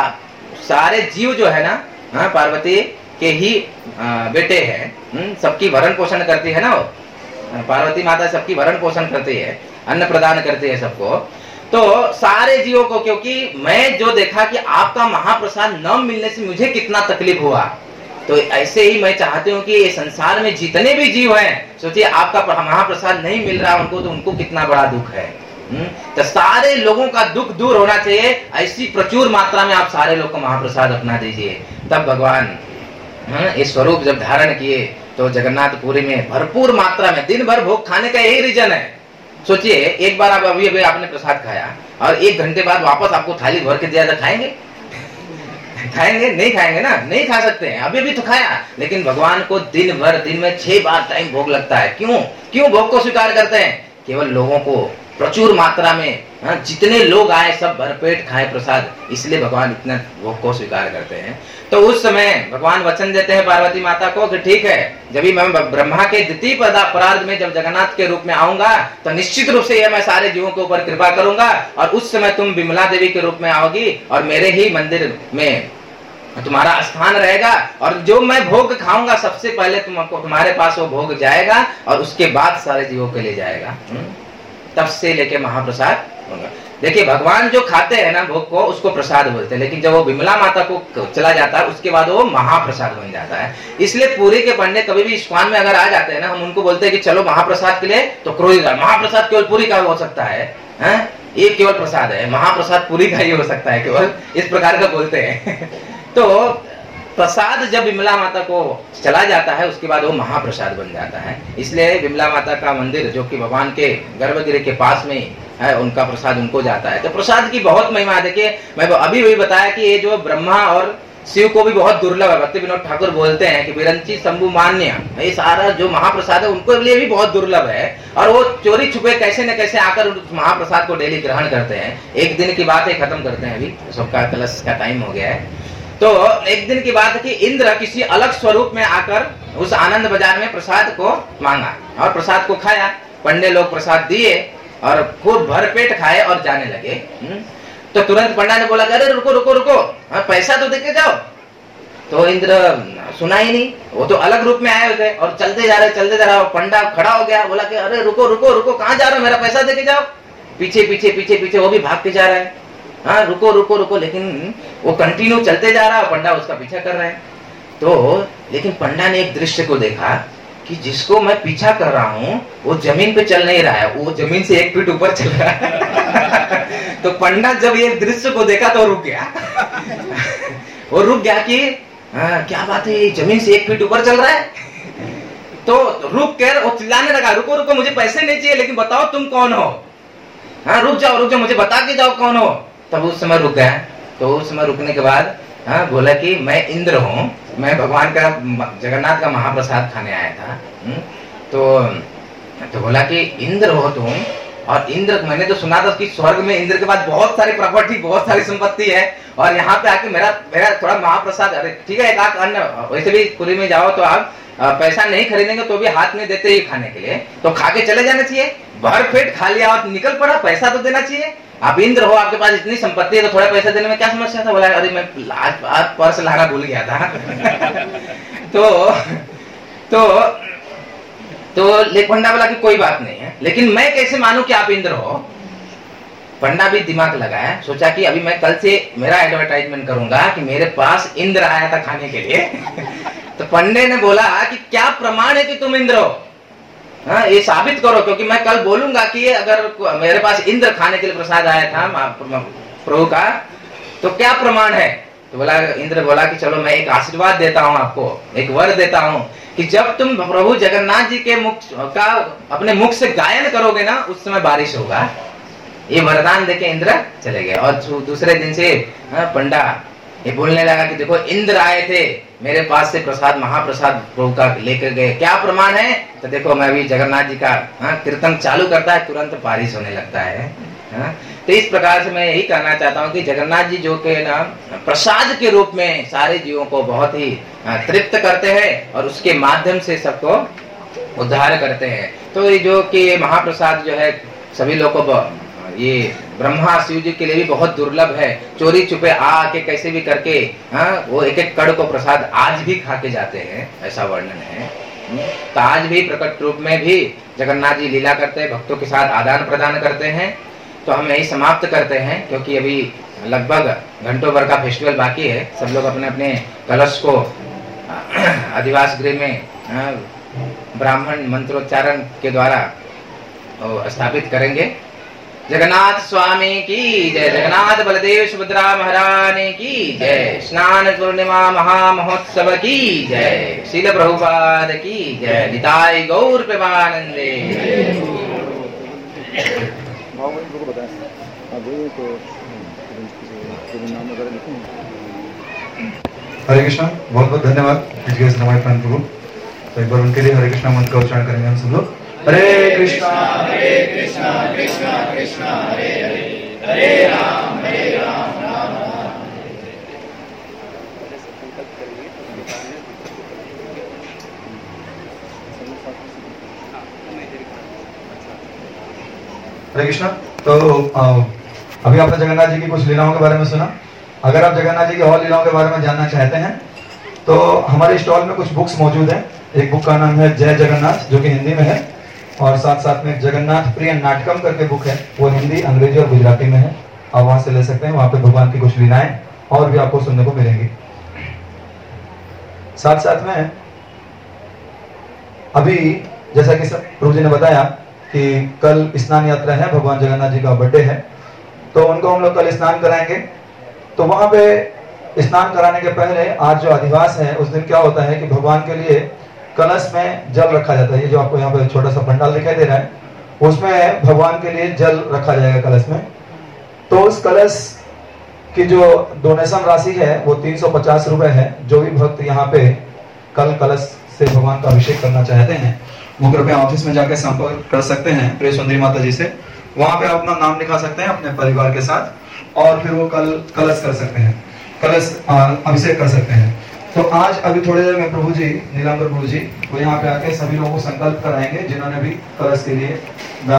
सारे जीव जो है ना, पार्वती के ही बेटे हैं, सबकी भरण पोषण करती है ना वो, पार्वती माता सबकी भरण पोषण करती है, अन्न प्रदान करती है सबको। तो सारे जीवों को, क्योंकि मैं जो देखा कि आपका महाप्रसाद न मिलने से मुझे कितना तकलीफ हुआ, तो ऐसे ही मैं चाहती हूँ कि ये संसार में जितने भी जीव हैं, सोचिए आपका महाप्रसाद नहीं मिल रहा उनको, तो उनको कितना बड़ा दुख है। तो सारे लोगों का दुख दूर होना चाहिए, ऐसी प्रचुर मात्रा में आप सारे लोग को महाप्रसाद अपना दीजिए। तब भगवान ये स्वरूप जब धारण किए, तो जगन्नाथपुरी में भरपूर मात्रा में दिन भर भोग खाने का यही रीजन है। सोचिए, एक बार आप अभी आपने प्रसाद खाया और 1 घंटे बाद वापस आपको थाली भर के दिया, तो खाएंगे? खाएंगे? नहीं खाएंगे ना, नहीं खा सकते हैं। अभी भी तो खाया, लेकिन भगवान को दिन भर, दिन में 6 बार टाइम भोग लगता है। क्यों भोग को स्वीकार करते हैं? केवल लोगों को प्रचुर मात्रा में, जितने लोग आए सब भरपेट खाए प्रसाद, इसलिए भगवान इतना भोग को स्वीकार करते हैं। तो उस समय भगवान वचन देते हैं पार्वती माता को कि ठीक है, जब भी मैं ब्रह्मा के द्वितीय परार्ध में जब जगन्नाथ के रूप में आऊंगा, तो निश्चित रूप से यह मैं सारे जीवों के ऊपर कृपा करूंगा, और उस समय तुम विमला देवी के रूप में आओगी और मेरे ही मंदिर में तुम्हारा स्थान रहेगा, और जो मैं भोग खाऊंगा सबसे पहले तुमको, तुम्हारे पास वो भोग जाएगा, और उसके बाद सारे जीवों के ले जाएगा। तब से लेके महाप्रसाद होगा। देखिए, भगवान जो खाते हैं ना भोग को, उसको प्रसाद बोलते हैं, लेकिन जब वो विमला माता को चला जाता है, उसके बाद वो महाप्रसाद बन जाता है। इसलिए पूरी के पंडित कभी भी इस्कॉन में अगर आ जाते हैं ना, हम उनको बोलते हैं कि चलो महाप्रसाद के लिए, तो क्रोधित, महाप्रसाद केवल पूरी का हो सकता है, ये केवल प्रसाद है, महाप्रसाद पूरी का ही हो सकता है, केवल इस प्रकार का बोलते हैं। तो प्रसाद जब विमला माता को चला जाता है, उसके बाद वो महाप्रसाद बन जाता है। इसलिए विमला माता का मंदिर, जो कि भगवान के गर्भगृह के पास में है, उनका प्रसाद उनको जाता है। तो प्रसाद की बहुत महिमा है। देखिए, मैं अभी भी बताया कि ये जो ब्रह्मा और शिव को भी बहुत दुर्लभ है। भक्ति विनोद ठाकुर बोलते हैं कि विरंची शंभु मान्य, ये सारा जो महाप्रसाद है उनको लिए भी बहुत दुर्लभ है, और वो चोरी छुपे कैसे न कैसे आकर उस महाप्रसाद को डेली ग्रहण करते हैं। एक दिन की बात है, खत्म करते हैं, अभी सबका कलश का टाइम हो गया है। तो एक दिन की बात है कि इंद्र किसी अलग स्वरूप में आकर उस आनंद बाजार में प्रसाद को मांगा और प्रसाद को खाया। पंडे लोग प्रसाद दिए और खूब भरपेट खाए और जाने लगे। तो तुरंत पंडा ने बोला, अरे रुको रुको रुको, पैसा तो देके जाओ। तो इंद्र सुना ही नहीं, वो तो अलग रूप में आए हुए थे और चलते जा रहे। पंडा खड़ा हो गया, बोला कि अरे रुको रुको रुको, कहाँ जा रहे हो, मेरा पैसा देके जाओ। पीछे पीछे पीछे पीछे वो भी भाग के जा रहा है, हाँ रुको रुको रुको, लेकिन वो कंटिन्यू चलते जा रहा है, पंडा उसका पीछा कर रहा है। तो लेकिन पंडा ने एक दृश्य को देखा कि जिसको मैं पीछा कर रहा हूँ वो जमीन पे चल नहीं रहा है, वो जमीन से 1 फीट ऊपर चल रहा है। तो पंडा जब ये दृश्य को देखा तो रुक गया। वो रुक गया कि क्या बात है, जमीन से 1 फीट ऊपर चल रहा है। तो रुक कर वो चिल्लाने लगा, रुको रुको, मुझे पैसे नहीं चाहिए, लेकिन बताओ तुम कौन हो। हाँ रुक जाओ, मुझे बता के जाओ कौन हो। तब उस समय रुक गया। तो उस समय रुकने के बाद बोला कि मैं इंद्र हूँ, मैं भगवान का जगन्नाथ का महाप्रसाद खाने आया था। तो बोला कि इंद्र हो तुम, और इंद्र मैंने तो सुना था कि स्वर्ग में इंद्र के पास बहुत सारी प्रॉपर्टी, बहुत सारी संपत्ति है, और यहाँ पे आके मेरा थोड़ा महाप्रसाद, अरे ठीक है एक आध अन्न, वैसे भी पुरी में जाओ तो आप पैसा नहीं खरीदेंगे तो भी हाथ में देते ही खाने के लिए, तो खा के चले जाना चाहिए। भर पेट खा लिया और निकल पड़ा, पैसा तो देना चाहिए। आप इंद्र हो, आपके पास इतनी संपत्ति है तो थोड़ा पैसा देने में क्या समस्या था। बोला अरे मैं आज पर्स लाना भूल गया था। तो पंडा बोला कि कोई बात नहीं है, लेकिन मैं कैसे मानूं कि आप इंद्र हो। पंडा भी दिमाग लगाया, सोचा कि अभी मैं कल से मेरा एडवर्टाइजमेंट करूंगा कि मेरे पास इंद्र आया था खाने के लिए। तो पंडे ने बोला कि क्या प्रमाण है कि तुम इंद्र हो, हाँ ये साबित करो, क्योंकि मैं कल बोलूंगा कि अगर मेरे पास इंद्र खाने के लिए प्रसाद आया था प्रभु का, तो क्या प्रमाण है। तो बोला, इंद्र बोला कि चलो मैं एक आशीर्वाद देता हूँ आपको, एक वर देता हूँ कि जब तुम प्रभु जगन्नाथ जी के मुख का अपने मुख से गायन करोगे ना, उस समय बारिश होगा। ये वरदान देके इंद्र चले गए। और दूसरे दिन से पंडा ये बोलने लगा कि देखो इंद्र आए थे मेरे पास से प्रसाद, महाप्रसाद प्रभु का लेकर गए, क्या प्रमाण है। तो देखो मैं अभी जगन्नाथ जी का कीर्तन चालू करता है, तुरंत बारिश होने लगता है। तो इस प्रकार से मैं यही कहना चाहता हूँ कि जगन्नाथ जी जो के ना प्रसाद के रूप में सारे जीवों को बहुत ही तृप्त करते हैं और उसके माध्यम से सबको उद्धार करते हैं। तो ये जो कि महाप्रसाद जो है सभी लोगों को, ये ब्रह्मा शिव जी के लिए भी बहुत दुर्लभ है। चोरी छुपे आके कैसे भी करके वो एक एक कड़ को प्रसाद आज भी खा के जाते हैं, ऐसा वर्णन है। तो आज भी प्रकट रूप में भी जगन्नाथ जी लीला करते हैं, भक्तों के साथ आदान प्रदान करते हैं। तो हम यही समाप्त करते हैं, क्योंकि अभी लगभग घंटों भर का फेस्टिवल बाकी है। सब लोग अपने अपने कलश को अधिवास गृह में ब्राह्मण मंत्रोच्चारण के द्वारा स्थापित करेंगे। जगन्नाथ स्वामी की जय, जगन्नाथ बलदेव सुभद्रा महारानी की जय, स्नान पूर्णिमा महामहोत्सव की जय, शील प्रभुपाद की जय, निताई गौर प्रेमानंदे। हरे कृष्णा, बहुत बहुत धन्यवाद हमारे प्राण प्रभु। तो एक बार उनके लिए हरे कृष्णा मंत्र का उच्चारण करेंगे हम सब लोग। हरे कृष्णा कृष्णा कृष्णा हरे हरे, हरे राम राम राम। हरे कृष्णा। तो अभी आपने जगन्नाथ जी की कुछ लीलाओं के बारे में सुना। अगर आप जगन्नाथ जी की और लीलाओं के बारे में जानना चाहते हैं तो हमारे स्टॉल में कुछ बुक्स मौजूद हैं। एक बुक का नाम है जय जगन्नाथ, जो कि हिंदी में है, और साथ साथ में जगन्नाथ प्रिय नाटकम करके बुक है, वो हिंदी, अंग्रेजी और गुजराती में है। आप वहां से ले सकते हैं। वहां पे भगवान की कुछ लीलाएं और भी आपको सुनने को मिलेंगी। साथ साथ में अभी जैसा कि प्रभु जी ने बताया कि कल स्नान यात्रा है, भगवान जगन्नाथ जी का बर्थडे है, तो उनको हम लोग कल स्नान कराएंगे। तो वहां पे स्नान कराने के पहले आज जो अधिवास है उस दिन क्या होता है कि भगवान के लिए कलश में जल रखा जाता है। ये जो आपको यहाँ पे छोटा सा पंडाल दिखाई दे रहा है, उसमें भगवान के लिए जल रखा जाएगा कलश में। तो उस कलश कि जो डोनेशन राशि है वो 350 रुपए है। जो भी भक्त यहाँ पे कल कलश से भगवान का अभिषेक करना चाहते हैं वो कृपया ऑफिस में जाकर संपर्क कर सकते हैं प्रिय सुंदरी माता जी से। वहां पे अपना नाम लिखा सकते हैं अपने परिवार के साथ और फिर वो कल कलश कर सकते हैं, कलश अभिषेक कर सकते हैं। तो आज अभी थोड़ी देर में प्रभु जी, नीलांबर प्रभु जी वो यहाँ पे आके सभी लोगों को संकल्प कराएंगे जिन्होंने भी कलश के लिए